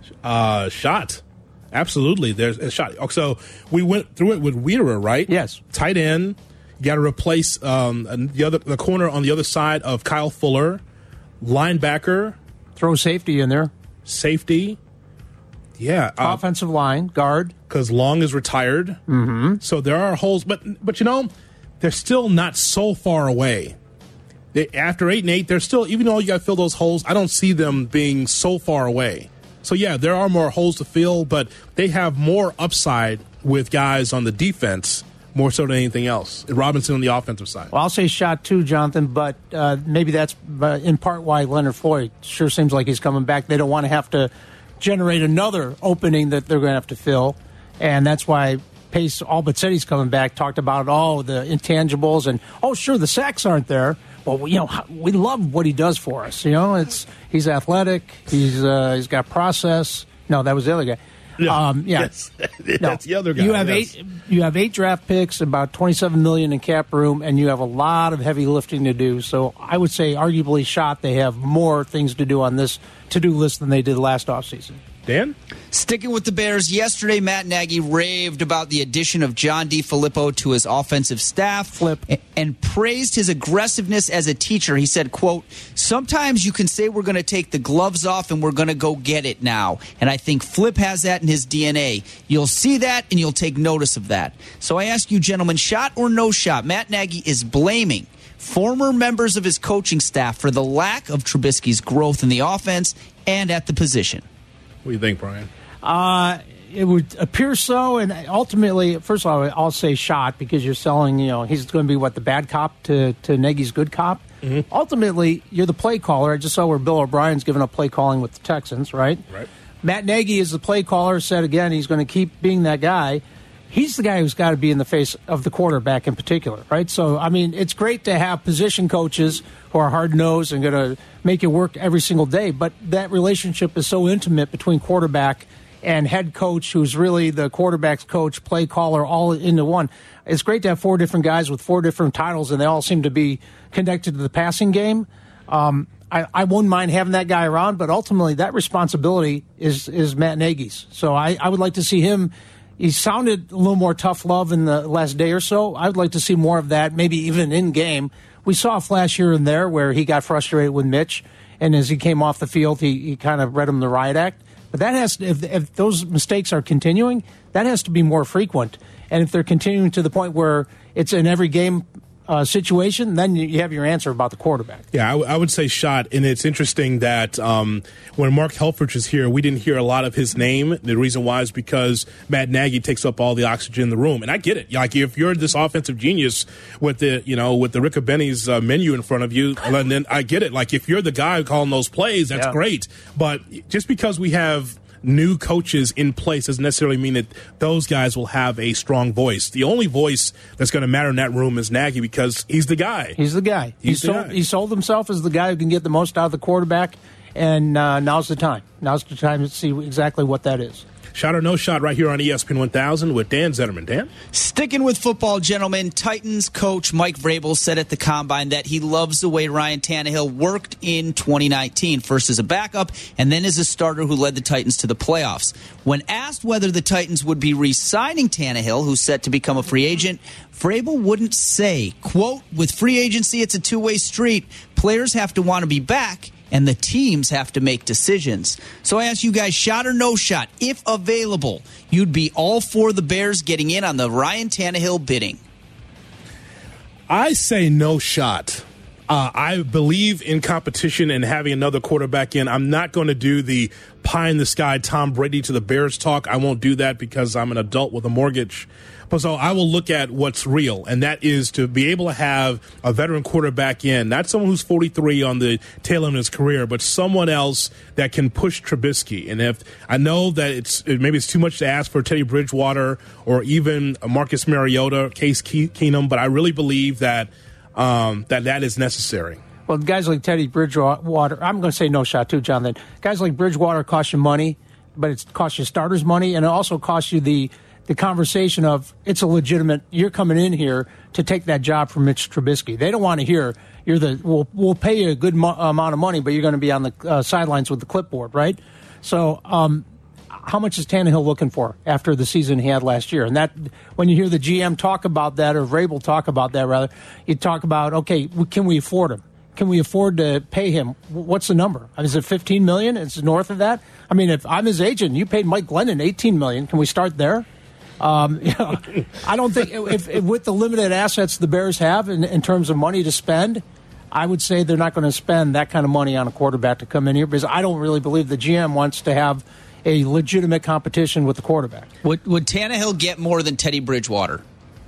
Speaker 3: Uh, shot. Absolutely. There's a shot. So we went through it with Wheeler, right?
Speaker 4: Yes.
Speaker 3: Tight end. You got to replace um, the other the corner on the other side of Kyle Fuller. Linebacker,
Speaker 4: Throw safety in there.
Speaker 3: safety. Yeah. Uh,
Speaker 4: Offensive line, guard.
Speaker 3: because Long is retired. Mm-hmm. So there are holes, but but you know, they're still not so far away. They, after eight and eight, they're still, even though you got to fill those holes, I don't see them being so far away. So yeah, there are more holes to fill, but they have more upside with guys on the defense more so than anything else. Robinson on the offensive side.
Speaker 4: Well, I'll say shot too, Jonathan, but uh, maybe that's uh, in part why Leonard Floyd sure seems like he's coming back. They don't want to have to generate another opening that they're going to have to fill, and that's why Pace all but said he's coming back, talked about all the intangibles, and, oh, sure, the sacks aren't there. Well, we, you know, we love what he does for us. You know, it's he's athletic, he's uh, he's got process. No, that was the other guy.
Speaker 3: Yeah.
Speaker 4: Um, yeah.
Speaker 3: Yes. That's the other guy.
Speaker 4: You have
Speaker 3: yes.
Speaker 4: eight. You have eight draft picks, about twenty-seven million in cap room, and you have a lot of heavy lifting to do. So I would say, arguably, shot. They have more things to do on this to-do list than they did last offseason.
Speaker 3: Dan?
Speaker 6: Sticking with the Bears, yesterday Matt Nagy raved about the addition of John DeFilippo to his offensive staff
Speaker 4: Flip.
Speaker 6: and, and praised his aggressiveness as a teacher. He said, quote, sometimes you can say we're going to take the gloves off and we're going to go get it now. And I think Flip has that in his D N A. You'll see that and you'll take notice of that. So I ask you, gentlemen, shot or no shot, Matt Nagy is blaming former members of his coaching staff for the lack of Trubisky's growth in the offense and at the position.
Speaker 3: What do you think, Brian?
Speaker 4: Uh, it would appear so, and ultimately, first of all, I'll say shot because you're selling, you know, he's going to be, what, the bad cop to, to Nagy's good cop? Mm-hmm. Ultimately, you're the play caller. I just saw where Bill O'Brien's giving up play calling with the Texans, right?
Speaker 3: Right.
Speaker 4: Matt Nagy is the play caller, said again he's going to keep being that guy. He's the guy who's got to be in the face of the quarterback in particular, right? So, I mean, it's great to have position coaches who are hard-nosed and going to make it work every single day, but that relationship is so intimate between quarterback and head coach, who's really the quarterback's coach, play caller, all into one. It's great to have four different guys with four different titles, and they all seem to be connected to the passing game. Um, I, I wouldn't mind having that guy around, but ultimately that responsibility is, is Matt Nagy's. So I, I would like to see him. He sounded a little more tough love in the last day or so. I would like to see more of that, maybe even in game. We saw a flash here and there where he got frustrated with Mitch, and as he came off the field, he, he kind of read him the riot act. But that has to, if, if those mistakes are continuing, that has to be more frequent. And if they're continuing to the point where it's in every game uh, situation, then you have your answer about the quarterback.
Speaker 3: Yeah, I, w- I would say shot. And it's interesting that um, when Mark Helfrich is here, we didn't hear a lot of his name. The reason why is because Matt Nagy takes up all the oxygen in the room. And I get it. Like, if you're this offensive genius with the, you know, with the Rick Benny's uh, menu in front of you, then I get it. Like, if you're the guy calling those plays, that's
Speaker 4: yeah.
Speaker 3: great. But just because we have new coaches in place doesn't necessarily mean that those guys will have a strong voice. The only voice that's going to matter in that room is Nagy, because he's the guy.
Speaker 4: He's the guy.
Speaker 3: He's
Speaker 4: he
Speaker 3: the
Speaker 4: sold,
Speaker 3: guy.
Speaker 4: He sold himself as the guy who can get the most out of the quarterback, and uh, now's the time. Now's the time to see exactly what that is.
Speaker 3: Shot or no shot right here on E S P N one thousand with Dan Zetterman. Dan?
Speaker 6: Sticking with football, gentlemen, Titans coach Mike Vrabel said at the Combine that he loves the way Ryan Tannehill worked in twenty nineteen, first as a backup and then as a starter who led the Titans to the playoffs. When asked whether the Titans would be re-signing Tannehill, who's set to become a free agent, Vrabel wouldn't say, quote, with free agency, it's a two-way street. Players have to want to be back, and the teams have to make decisions. So I ask you guys, shot or no shot, if available, you'd be all for the Bears getting in on the Ryan Tannehill bidding?
Speaker 3: I say no shot. Uh, I believe in competition and having another quarterback in. I'm not going to do the pie in the sky Tom Brady to the Bears talk. I won't do that because I'm an adult with a mortgage. But so I will look at what's real, and that is to be able to have a veteran quarterback in, not someone who's forty-three on the tail end of his career, but someone else that can push Trubisky. And if I know that it's maybe it's too much to ask for Teddy Bridgewater or even Marcus Mariota, Case Keenum, but I really believe that um, that that is necessary.
Speaker 4: Well, guys like Teddy Bridgewater, I'm going to say no shot too, Jonathan. Guys like Bridgewater cost you money, but it costs you starters money, and it also costs you the the conversation of it's a legitimate, you're coming in here to take that job from Mitch Trubisky. They don't want to hear you're the, we'll, we'll pay you a good mo- amount of money, but you're going to be on the uh, sidelines with the clipboard, right? So um, how much is Tannehill looking for after the season he had last year? And that, when you hear the G M talk about that, or Vrabel talk about that rather, you talk about, okay, can we afford him? Can we afford to pay him? What's the number? Is it fifteen million dollars? Is it north of that? I mean, if I'm his agent, you paid Mike Glennon eighteen million dollars. Can we start there? Um, you know, I don't think if, if with the limited assets the Bears have in, in terms of money to spend, I would say they're not going to spend that kind of money on a quarterback to come in here, because I don't really believe the G M wants to have a legitimate competition with the quarterback.
Speaker 6: Would, would Tannehill get more than Teddy Bridgewater?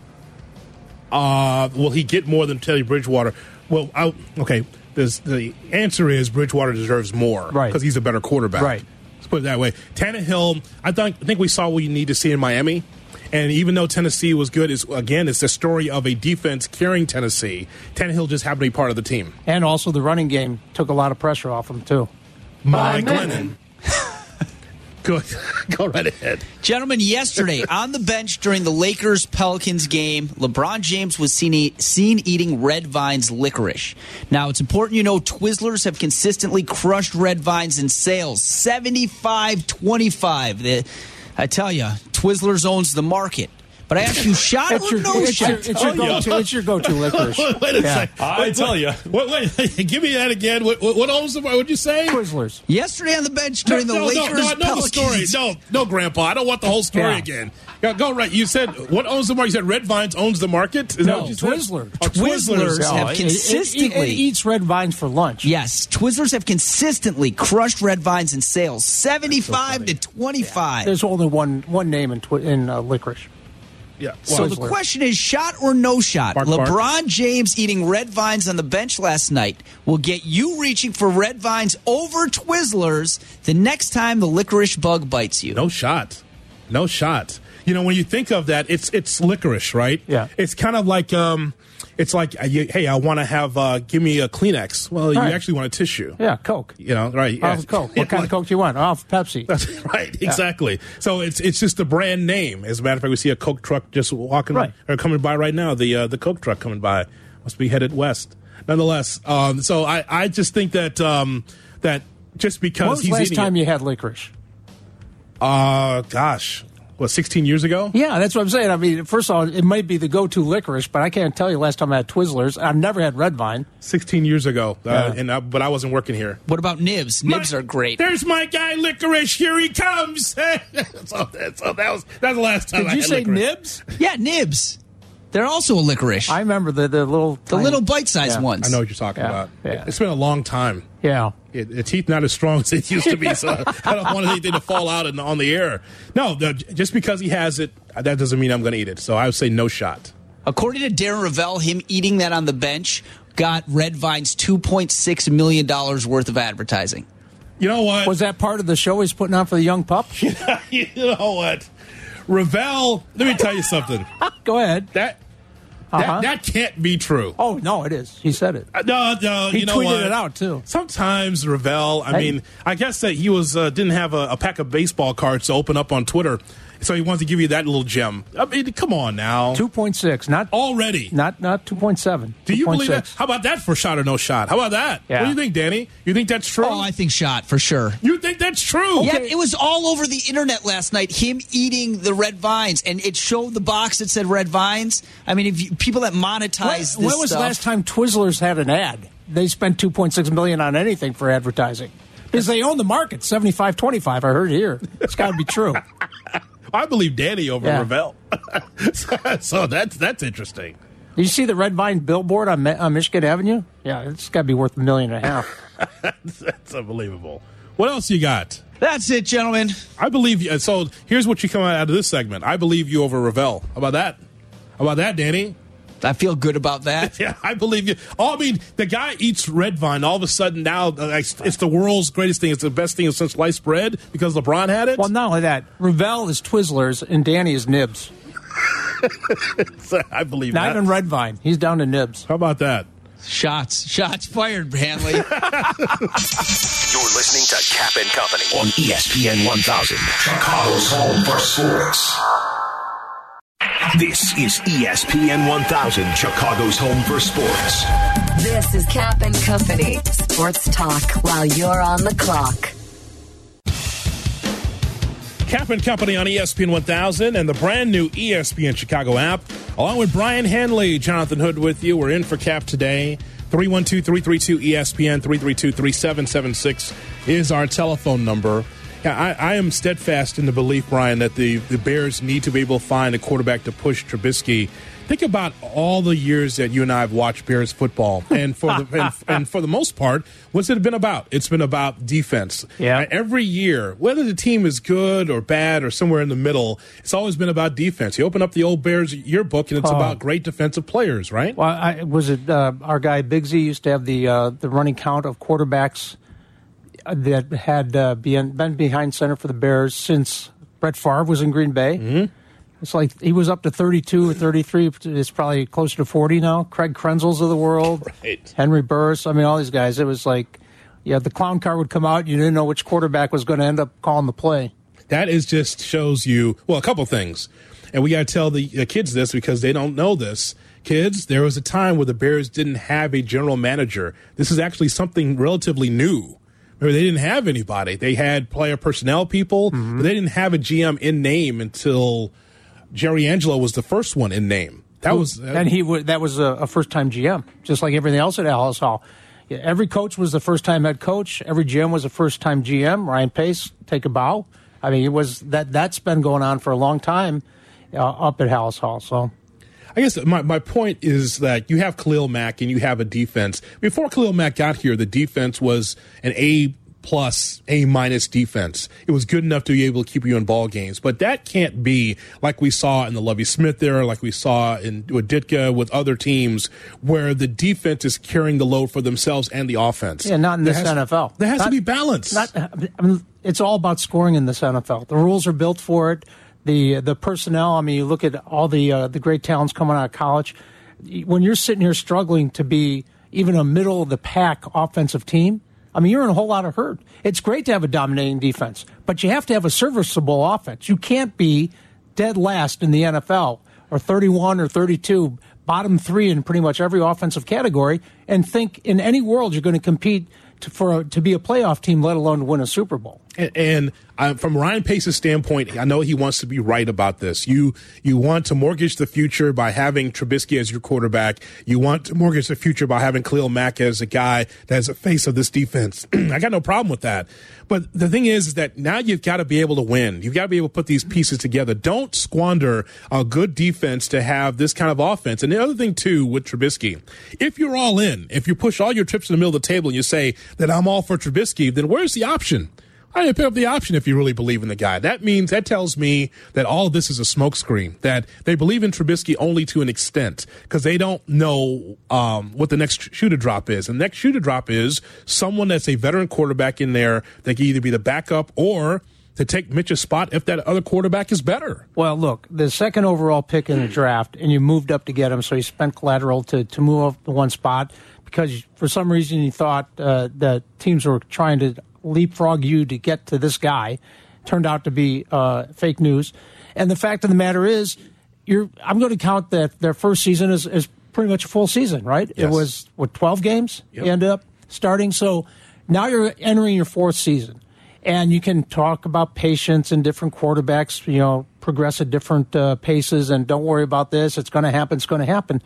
Speaker 3: Uh, will he get more than Teddy Bridgewater? Well, I, okay, this, the answer is Bridgewater deserves more,
Speaker 4: right?
Speaker 3: Because he's a better quarterback,
Speaker 4: right?
Speaker 3: Let's put it that way. Tannehill, I think, I think we saw what you need to see in Miami. And even though Tennessee was good, is again, it's the story of a defense carrying Tennessee. Tannehill just happened to be part of the team.
Speaker 4: And also the running game took a lot of pressure off him, too.
Speaker 3: My Glennon. Go, go right ahead.
Speaker 6: Gentlemen, yesterday on the bench during the Lakers-Pelicans game, LeBron James was seen, e- seen eating Red Vine's licorice. Now, it's important you know Twizzlers have consistently crushed Red Vines in sales, seventy-five twenty-five. The, I tell you, Twizzlers owns the market. But I ask you, shot
Speaker 4: It's
Speaker 6: or
Speaker 4: your,
Speaker 6: no
Speaker 4: it's
Speaker 6: shot?
Speaker 4: your, it's your
Speaker 3: Oh, yeah.
Speaker 4: go-to. It's your go-to licorice.
Speaker 3: Wait, wait a
Speaker 4: Yeah.
Speaker 3: second.
Speaker 7: I
Speaker 3: Wait,
Speaker 7: tell
Speaker 3: wait,
Speaker 7: you.
Speaker 3: Wait, wait, give me that again. What, what, what owns the? What would you say?
Speaker 4: Twizzlers.
Speaker 6: Yesterday on the bench during
Speaker 3: no,
Speaker 6: the
Speaker 3: no,
Speaker 6: Lakers
Speaker 3: no, no, I know the story.
Speaker 6: Pelicans.
Speaker 3: No, no, Grandpa, I don't want the whole story
Speaker 4: Yeah.
Speaker 3: again. Go, go right. You said what owns the market? You said Red Vines owns the market. Is that
Speaker 4: No,
Speaker 3: what you said?
Speaker 4: Twizzler.
Speaker 3: Oh,
Speaker 6: Twizzlers
Speaker 3: Oh,
Speaker 6: have
Speaker 4: it- it-
Speaker 6: consistently-
Speaker 4: It, it eats red vines for lunch.
Speaker 6: Yes, Twizzlers have consistently crushed Red Vines in sales, seventy-five to twenty-five.
Speaker 4: There's only one one name in twi- in uh, licorice.
Speaker 3: yeah.
Speaker 6: So
Speaker 3: Well,
Speaker 6: the
Speaker 4: Twizzler.
Speaker 6: question is, shot or no shot?
Speaker 3: Bark, bark.
Speaker 6: LeBron James eating Red Vines on the bench last night will get you reaching for Red Vines over Twizzlers the next time the licorice bug bites you.
Speaker 3: no shot. No shot. You know, when you think of that, it's it's licorice, right?
Speaker 4: Yeah.
Speaker 3: It's kind of like um, it's like uh, you, hey, I want to have uh, give me a Kleenex. Well, you
Speaker 4: Right.
Speaker 3: actually want a tissue.
Speaker 4: Yeah, Coke.
Speaker 3: You know, right?
Speaker 4: I'll
Speaker 3: yeah.
Speaker 4: have Coke.
Speaker 3: Yeah,
Speaker 4: What kind
Speaker 3: like-
Speaker 4: of Coke do you want? I'll have Pepsi.
Speaker 3: That's right, exactly. So it's it's just the brand name. As a matter of fact, we see a Coke truck just walking
Speaker 4: Right.
Speaker 3: or coming by right now. The uh, the Coke truck coming by must be headed west. Nonetheless, um, so I, I just think that um, that just because
Speaker 4: When was the
Speaker 3: he's
Speaker 4: last
Speaker 3: eating
Speaker 4: time
Speaker 3: it,
Speaker 4: you had licorice?
Speaker 3: uh, gosh, what sixteen years ago?
Speaker 4: Yeah, that's what I'm saying. I mean, first of all, it might be the go-to licorice, but I can't tell you last time I had Twizzlers. I've never had Red Vine.
Speaker 3: sixteen years ago, uh,
Speaker 4: Yeah.
Speaker 3: and uh, but I wasn't working here.
Speaker 6: What about nibs? Nibs
Speaker 3: My-
Speaker 6: are great.
Speaker 3: There's my guy Licorice. Here he comes. so, that, so that was that's the last time.
Speaker 4: Did
Speaker 3: I
Speaker 4: you
Speaker 3: had
Speaker 4: say
Speaker 3: licorice.
Speaker 4: nibs?
Speaker 6: Yeah, nibs. They're also a licorice.
Speaker 4: I remember the, the little...
Speaker 6: the
Speaker 4: tiny-
Speaker 6: little bite-sized
Speaker 4: Yeah.
Speaker 6: ones.
Speaker 3: I know what you're talking
Speaker 4: Yeah,
Speaker 3: about.
Speaker 4: yeah.
Speaker 3: It's been a long time.
Speaker 4: Yeah.
Speaker 3: It, the teeth not as strong as it used to be, so I don't want anything to fall out in, on the air. No, the, just because he has it, that doesn't mean I'm going to eat it. So I would say no shot.
Speaker 6: According to Darren Ravel, him eating that on the bench got Red Vines two point six million dollars worth of advertising.
Speaker 3: You know what?
Speaker 4: Was that part of the show he's putting on for the young pup?
Speaker 3: you know what? Ravel, let me tell you something.
Speaker 4: Go ahead.
Speaker 3: That
Speaker 4: Uh-huh.
Speaker 3: that, that can't be true.
Speaker 4: Oh, no, it is. He said it.
Speaker 3: Uh, No, no,
Speaker 4: He
Speaker 3: you know
Speaker 4: tweeted
Speaker 3: what?
Speaker 4: it out, too.
Speaker 3: Sometimes Ravel, I
Speaker 4: Hey.
Speaker 3: mean, I guess that he was uh, didn't have a, a pack of baseball cards to open up on Twitter, so he wants to give you that little gem. I mean, come on now.
Speaker 4: two point six, not
Speaker 3: Already.
Speaker 4: not not two point seven.
Speaker 3: Do you believe that?
Speaker 4: two point six.
Speaker 3: How about that for shot or no shot? How about that?
Speaker 4: Yeah.
Speaker 3: What do you think, Danny? You think that's true?
Speaker 6: Oh, I think shot for sure.
Speaker 3: you think that's true?
Speaker 6: Yeah, it was all over the internet last night. Him eating the Red Vines, and it showed the box that said Red Vines. I mean, if you, people that monetize
Speaker 4: When,
Speaker 6: this
Speaker 4: when was
Speaker 6: stuff,
Speaker 4: the last time Twizzlers had an ad? They spent two point six million on anything for advertising because they own the market. seventy-five twenty-five. I heard here. It's got to be true.
Speaker 3: I believe Danny over
Speaker 4: Yeah.
Speaker 3: Ravel. so, so that's that's interesting.
Speaker 4: Did you see the Red Vine billboard on, Mi- on Michigan Avenue? Yeah, it's got to be worth a million and a half.
Speaker 3: That's unbelievable. What else you got?
Speaker 6: that's it, gentlemen.
Speaker 3: I believe you. So here's what you come out of this segment. I believe you over Ravel. How about that? How about that, Danny?
Speaker 6: I feel good about that.
Speaker 3: Yeah, I believe you. Oh, I mean, the guy eats Red Vine. All of a sudden now, uh, it's it's the world's greatest thing. It's the best thing since sliced bread because LeBron had it.
Speaker 4: Well, not only that, Ravel is Twizzlers and Danny is Nibs.
Speaker 3: I believe
Speaker 4: Not
Speaker 3: that.
Speaker 4: even Red Vine. He's down to Nibs.
Speaker 3: How about that?
Speaker 6: Shots, shots fired, Hanley.
Speaker 1: You're listening to Cap and Company on E S P N one thousand, Chicago's home for sports. This is E S P N one thousand, Chicago's home for sports.
Speaker 2: This is Cap and Company, sports talk while you're on the clock.
Speaker 3: Cap and Company on E S P N one thousand and the brand new E S P N Chicago app. Along with Brian Hanley, Jonathan Hood with you. We're in for Cap today. three one two, three three two, E S P N, three three two, three seven seven six is our telephone number. Yeah, I, I am steadfast in the belief, Brian, that the, the Bears need to be able to find a quarterback to push Trubisky. Think about all the years that you and I have watched Bears football, and for the and, and for the most part, what's it been about? It's been about defense.
Speaker 4: Yeah.
Speaker 3: Uh, every year, whether the team is good or bad or somewhere in the middle, it's always been about defense. You open up the old Bears yearbook, and it's
Speaker 4: Oh.
Speaker 3: about great defensive players, right?
Speaker 4: Well, I, was it uh, our guy Bigsy used to have the uh, the running count of quarterbacks that had uh, been, been behind center for the Bears since Brett Favre was in Green Bay. Mm-hmm. It's like he was up to thirty-two or thirty-three. It's probably closer to forty now. Craig Krenzels of the world,
Speaker 3: Right.
Speaker 4: Henry Burris. I mean, all these guys. It was like, yeah, the clown car would come out. You didn't know which quarterback was going to end up calling the play.
Speaker 3: That is just shows you, well, a couple things. And we got to tell the uh, kids this because they don't know this. Kids, there was a time where the Bears didn't have a general manager. This is actually something relatively new. Remember, they didn't have anybody. They had player personnel people, mm-hmm. but they didn't have a G M in name until Jerry Angelo was the first one in name. That
Speaker 4: Ooh,
Speaker 3: was uh,
Speaker 4: and he w- that was a, a first-time G M, just like everything else at Alice Hall. Yeah, every coach was the first-time head coach. Every G M was a first-time G M. Ryan Pace, take a bow. I mean, it was that that's been going on for a long time uh, up at Alice Hall. So.
Speaker 3: I guess my, my point is that you have Khalil Mack and you have a defense. Before Khalil Mack got here, the defense was an A plus, A minus defense. It was good enough to be able to keep you in ball games. But that can't be like we saw in the Lovie Smith era, like we saw in with Ditka, with other teams, where the defense is carrying the load for themselves and the offense.
Speaker 4: Yeah, not in
Speaker 3: there
Speaker 4: this
Speaker 3: has,
Speaker 4: N F L.
Speaker 3: There has
Speaker 4: not,
Speaker 3: to be balance.
Speaker 4: Not, I mean, it's all about scoring in this N F L. The rules are built for it. The the personnel, I mean, you look at all the uh, the great talents coming out of college. When you're sitting here struggling to be even a middle-of-the-pack offensive team, I mean, you're in a whole lot of hurt. It's great to have a dominating defense, but you have to have a serviceable offense. You can't be dead last in the N F L or thirty-one or thirty-two, bottom three in pretty much every offensive category, and think in any world you're going to compete to, for a, to be a playoff team, let alone to win a Super Bowl.
Speaker 3: And, and uh, from Ryan Pace's standpoint, I know he wants to be right about this. You you want to mortgage the future by having Trubisky as your quarterback. You want to mortgage the future by having Khalil Mack as a guy that's a face of this defense. I got no problem with that. But the thing is, is that now you've got to be able to win. You've got to be able to put these pieces together. Don't squander a good defense to have this kind of offense. And the other thing, too, with Trubisky, if you're all in, if you push all your chips in the middle of the table and you say that I'm all for Trubisky, then where's the option? I didn't pick up the option if you really believe in the guy. That means, that tells me that all of this is a smokescreen, that they believe in Trubisky only to an extent because they don't know um, what the next shoe to drop is. And the next shoe to drop is someone that's a veteran quarterback in there that can either be the backup or to take Mitch's spot if that other quarterback is better.
Speaker 4: Well, look, the second overall pick in the draft, and you moved up to get him, so you spent collateral to, to move up to one spot because for some reason you thought uh, that teams were trying to leapfrog you to get to this guy. Turned out to be uh, fake news. And the fact of the matter is, you're I'm going to count that their first season is, is pretty much a full season, right?
Speaker 3: Yes.
Speaker 4: It was, what, twelve games
Speaker 3: yep.
Speaker 4: you ended up starting? So now you're entering your fourth season. And you can talk about patience and different quarterbacks, you know, progress at different uh, paces, and don't worry about this. It's going to happen. It's going to happen.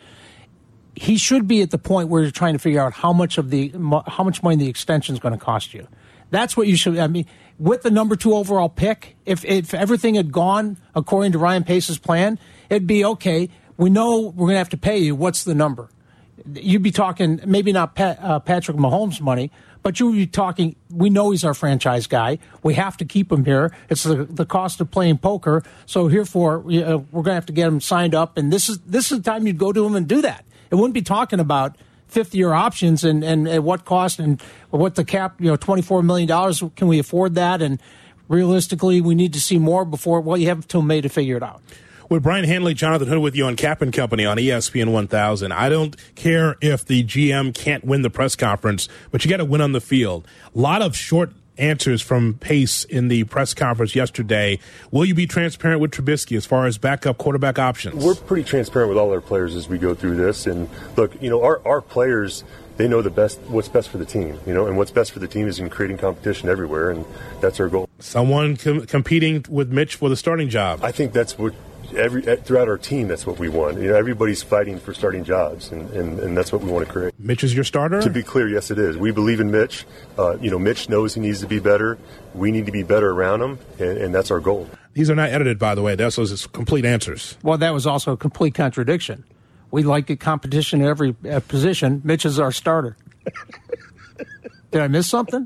Speaker 4: He should be at the point where you're trying to figure out how much of the how much money the extension is going to cost you. That's what you should. I mean, with the number two overall pick, if if everything had gone according to Ryan Pace's plan, it'd be okay. We know we're going to have to pay you. What's the number? You'd be talking maybe not Pat, uh, Patrick Mahomes money, but you'd be talking. We know he's our franchise guy. We have to keep him here. It's the, the cost of playing poker. So herefore, uh, we're going to have to get him signed up. And this is this is the time you'd go to him and do that. It wouldn't be talking about fifth-year options and, and at what cost and what the cap, you know, twenty-four million dollars, can we afford that? And realistically, we need to see more before, well, you have until May to figure it out.
Speaker 3: With Brian Hanley, Jonathan Hood with you on Cap and Company on E S P N one thousand. I don't care if the G M can't win the press conference, but you got to win on the field. A lot of short answers from Pace in the press conference yesterday. Will you be transparent with Trubisky as far as backup quarterback options?
Speaker 9: We're pretty transparent with all our players as we go through this. And look, you know, our, our players, they know the best, what's best for the team, you know, and what's best for the team is in creating competition everywhere. And that's our goal.
Speaker 3: Someone com- competing with Mitch for the starting job.
Speaker 9: I think that's what every throughout our team, that's what we want. You know, everybody's fighting for starting jobs, and, and, and that's what we want to create.
Speaker 3: Mitch is your starter?
Speaker 9: To be clear, yes, it is. We believe in Mitch. Uh, you know, Mitch knows he needs to be better. We need to be better around him, and, and that's our goal.
Speaker 3: These are not edited, by the way. That's those complete answers.
Speaker 4: Well, that was also a complete contradiction. We like a competition at every uh, position. Mitch is our starter. Did I miss something?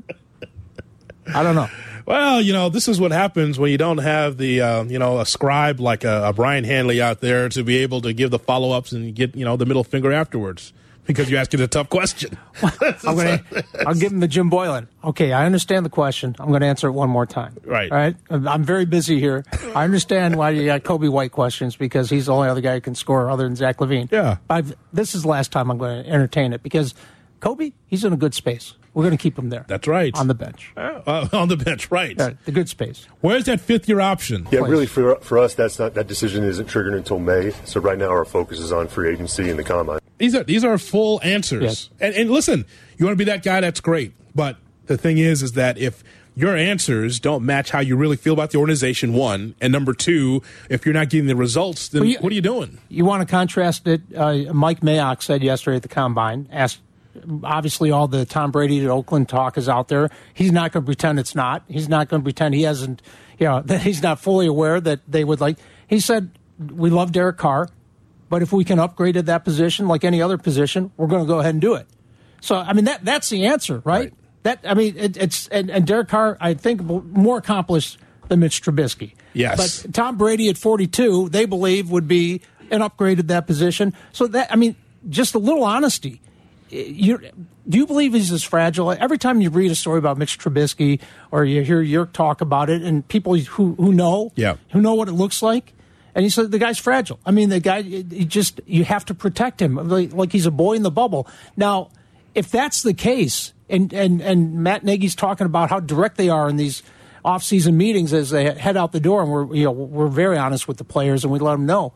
Speaker 4: I don't know.
Speaker 3: Well, you know, this is what happens when you don't have the, uh, you know, a scribe like a, a Brian Hanley out there to be able to give the follow-ups and get, you know, the middle finger afterwards because you asked it a tough question.
Speaker 4: I'm gonna, I'll give him the Jim Boylan. Okay, I understand the question. I'm going to answer it one more time.
Speaker 3: Right.
Speaker 4: All right? I'm very busy here. I understand why you got Kobe White questions because he's the only other guy who can score other than Zach LaVine.
Speaker 3: Yeah.
Speaker 4: I've, this is the last time I'm going to entertain it because Kobe, he's in a good space. We're going to keep him there.
Speaker 3: That's right.
Speaker 4: On the bench.
Speaker 3: Uh, on the bench, right.
Speaker 4: Uh, the good space.
Speaker 3: Where's that fifth-year option?
Speaker 9: Yeah,
Speaker 4: Place.
Speaker 9: really, for for us, that's not that decision isn't triggered until May. So right now, our focus is on free agency and the combine.
Speaker 3: These are these are full answers.
Speaker 4: Yes.
Speaker 3: And, and listen, you want to be that guy, that's great. But the thing is, is that if your answers don't match how you really feel about the organization, one, and number two, if you're not getting the results, then
Speaker 4: Well, you-
Speaker 3: what are you doing?
Speaker 4: You want to contrast it? Uh, Mike Mayock said yesterday at the Combine, asked, obviously all the Tom Brady to Oakland talk is out there. He's not going to pretend it's not. He's not going to pretend he hasn't, you know, that he's not fully aware that they would like. He said, we love Derek Carr, but if we can upgrade at that position like any other position, we're going to go ahead and do it. So, I mean, that that's the answer, right?
Speaker 3: Right.
Speaker 4: That I mean, it, it's and, and Derek Carr, I think, more accomplished than Mitch Trubisky.
Speaker 3: Yes.
Speaker 4: But Tom Brady at forty-two, they believe would be an upgrade at that position. So that I mean, just a little honesty. You, do you believe he's as fragile? Every time you read a story about Mitch Trubisky or you hear your talk about it, and people who who know,
Speaker 3: yeah.
Speaker 4: who know what it looks like, and he said the guy's fragile. I mean, the guy, he just you have to protect him like, like he's a boy in the bubble. Now, if that's the case, and and and Matt Nagy's talking about how direct they are in these off-season meetings as they head out the door, and we're you know we're very honest with the players and we let them know.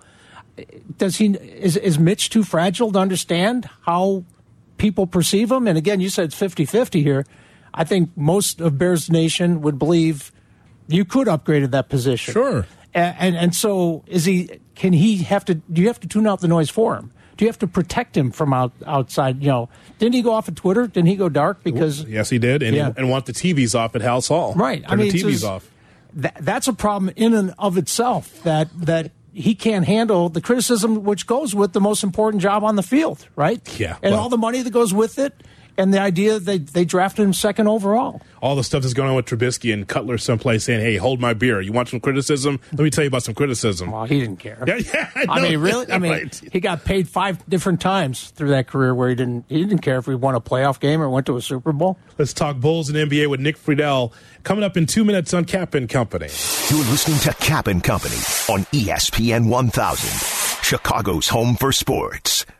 Speaker 4: Does he is is Mitch too fragile to understand how people perceive him? And again, you said it's fifty-fifty here. I think most of Bears Nation would believe you could upgrade at that position.
Speaker 3: Sure.
Speaker 4: And, and and so is he? Can he have to? Do you have to tune out the noise for him? Do you have to protect him from out, outside? You know, didn't he go off of Twitter? Didn't he go dark because?
Speaker 3: Yes, he did, and
Speaker 4: Yeah.
Speaker 3: and want the T Vs off at House Hall.
Speaker 4: Right.
Speaker 3: Turn
Speaker 4: I mean,
Speaker 3: the T Vs
Speaker 4: it's just-
Speaker 3: off.
Speaker 4: That, that's a problem in and of itself. That that. He can't handle the criticism which goes with the most important job on the field, right?
Speaker 3: Yeah,
Speaker 4: And
Speaker 3: well-
Speaker 4: all the money that goes with it, and the idea they they drafted him second overall.
Speaker 3: All the stuff that's going on with Trubisky and Cutler someplace saying, hey, hold my beer. You want some criticism? Let me tell you about some criticism.
Speaker 4: Well, he didn't care.
Speaker 3: Yeah, yeah, I
Speaker 4: I
Speaker 3: know.
Speaker 4: mean, really? I mean,
Speaker 3: Right.
Speaker 4: he got paid five different times through that career where he didn't he didn't care if he won a playoff game or went to a Super Bowl.
Speaker 3: Let's talk Bulls and N B A with Nick Friedel coming up in two minutes on Cap and Company.
Speaker 1: You're listening to Cap and Company on E S P N one thousand, Chicago's home for sports.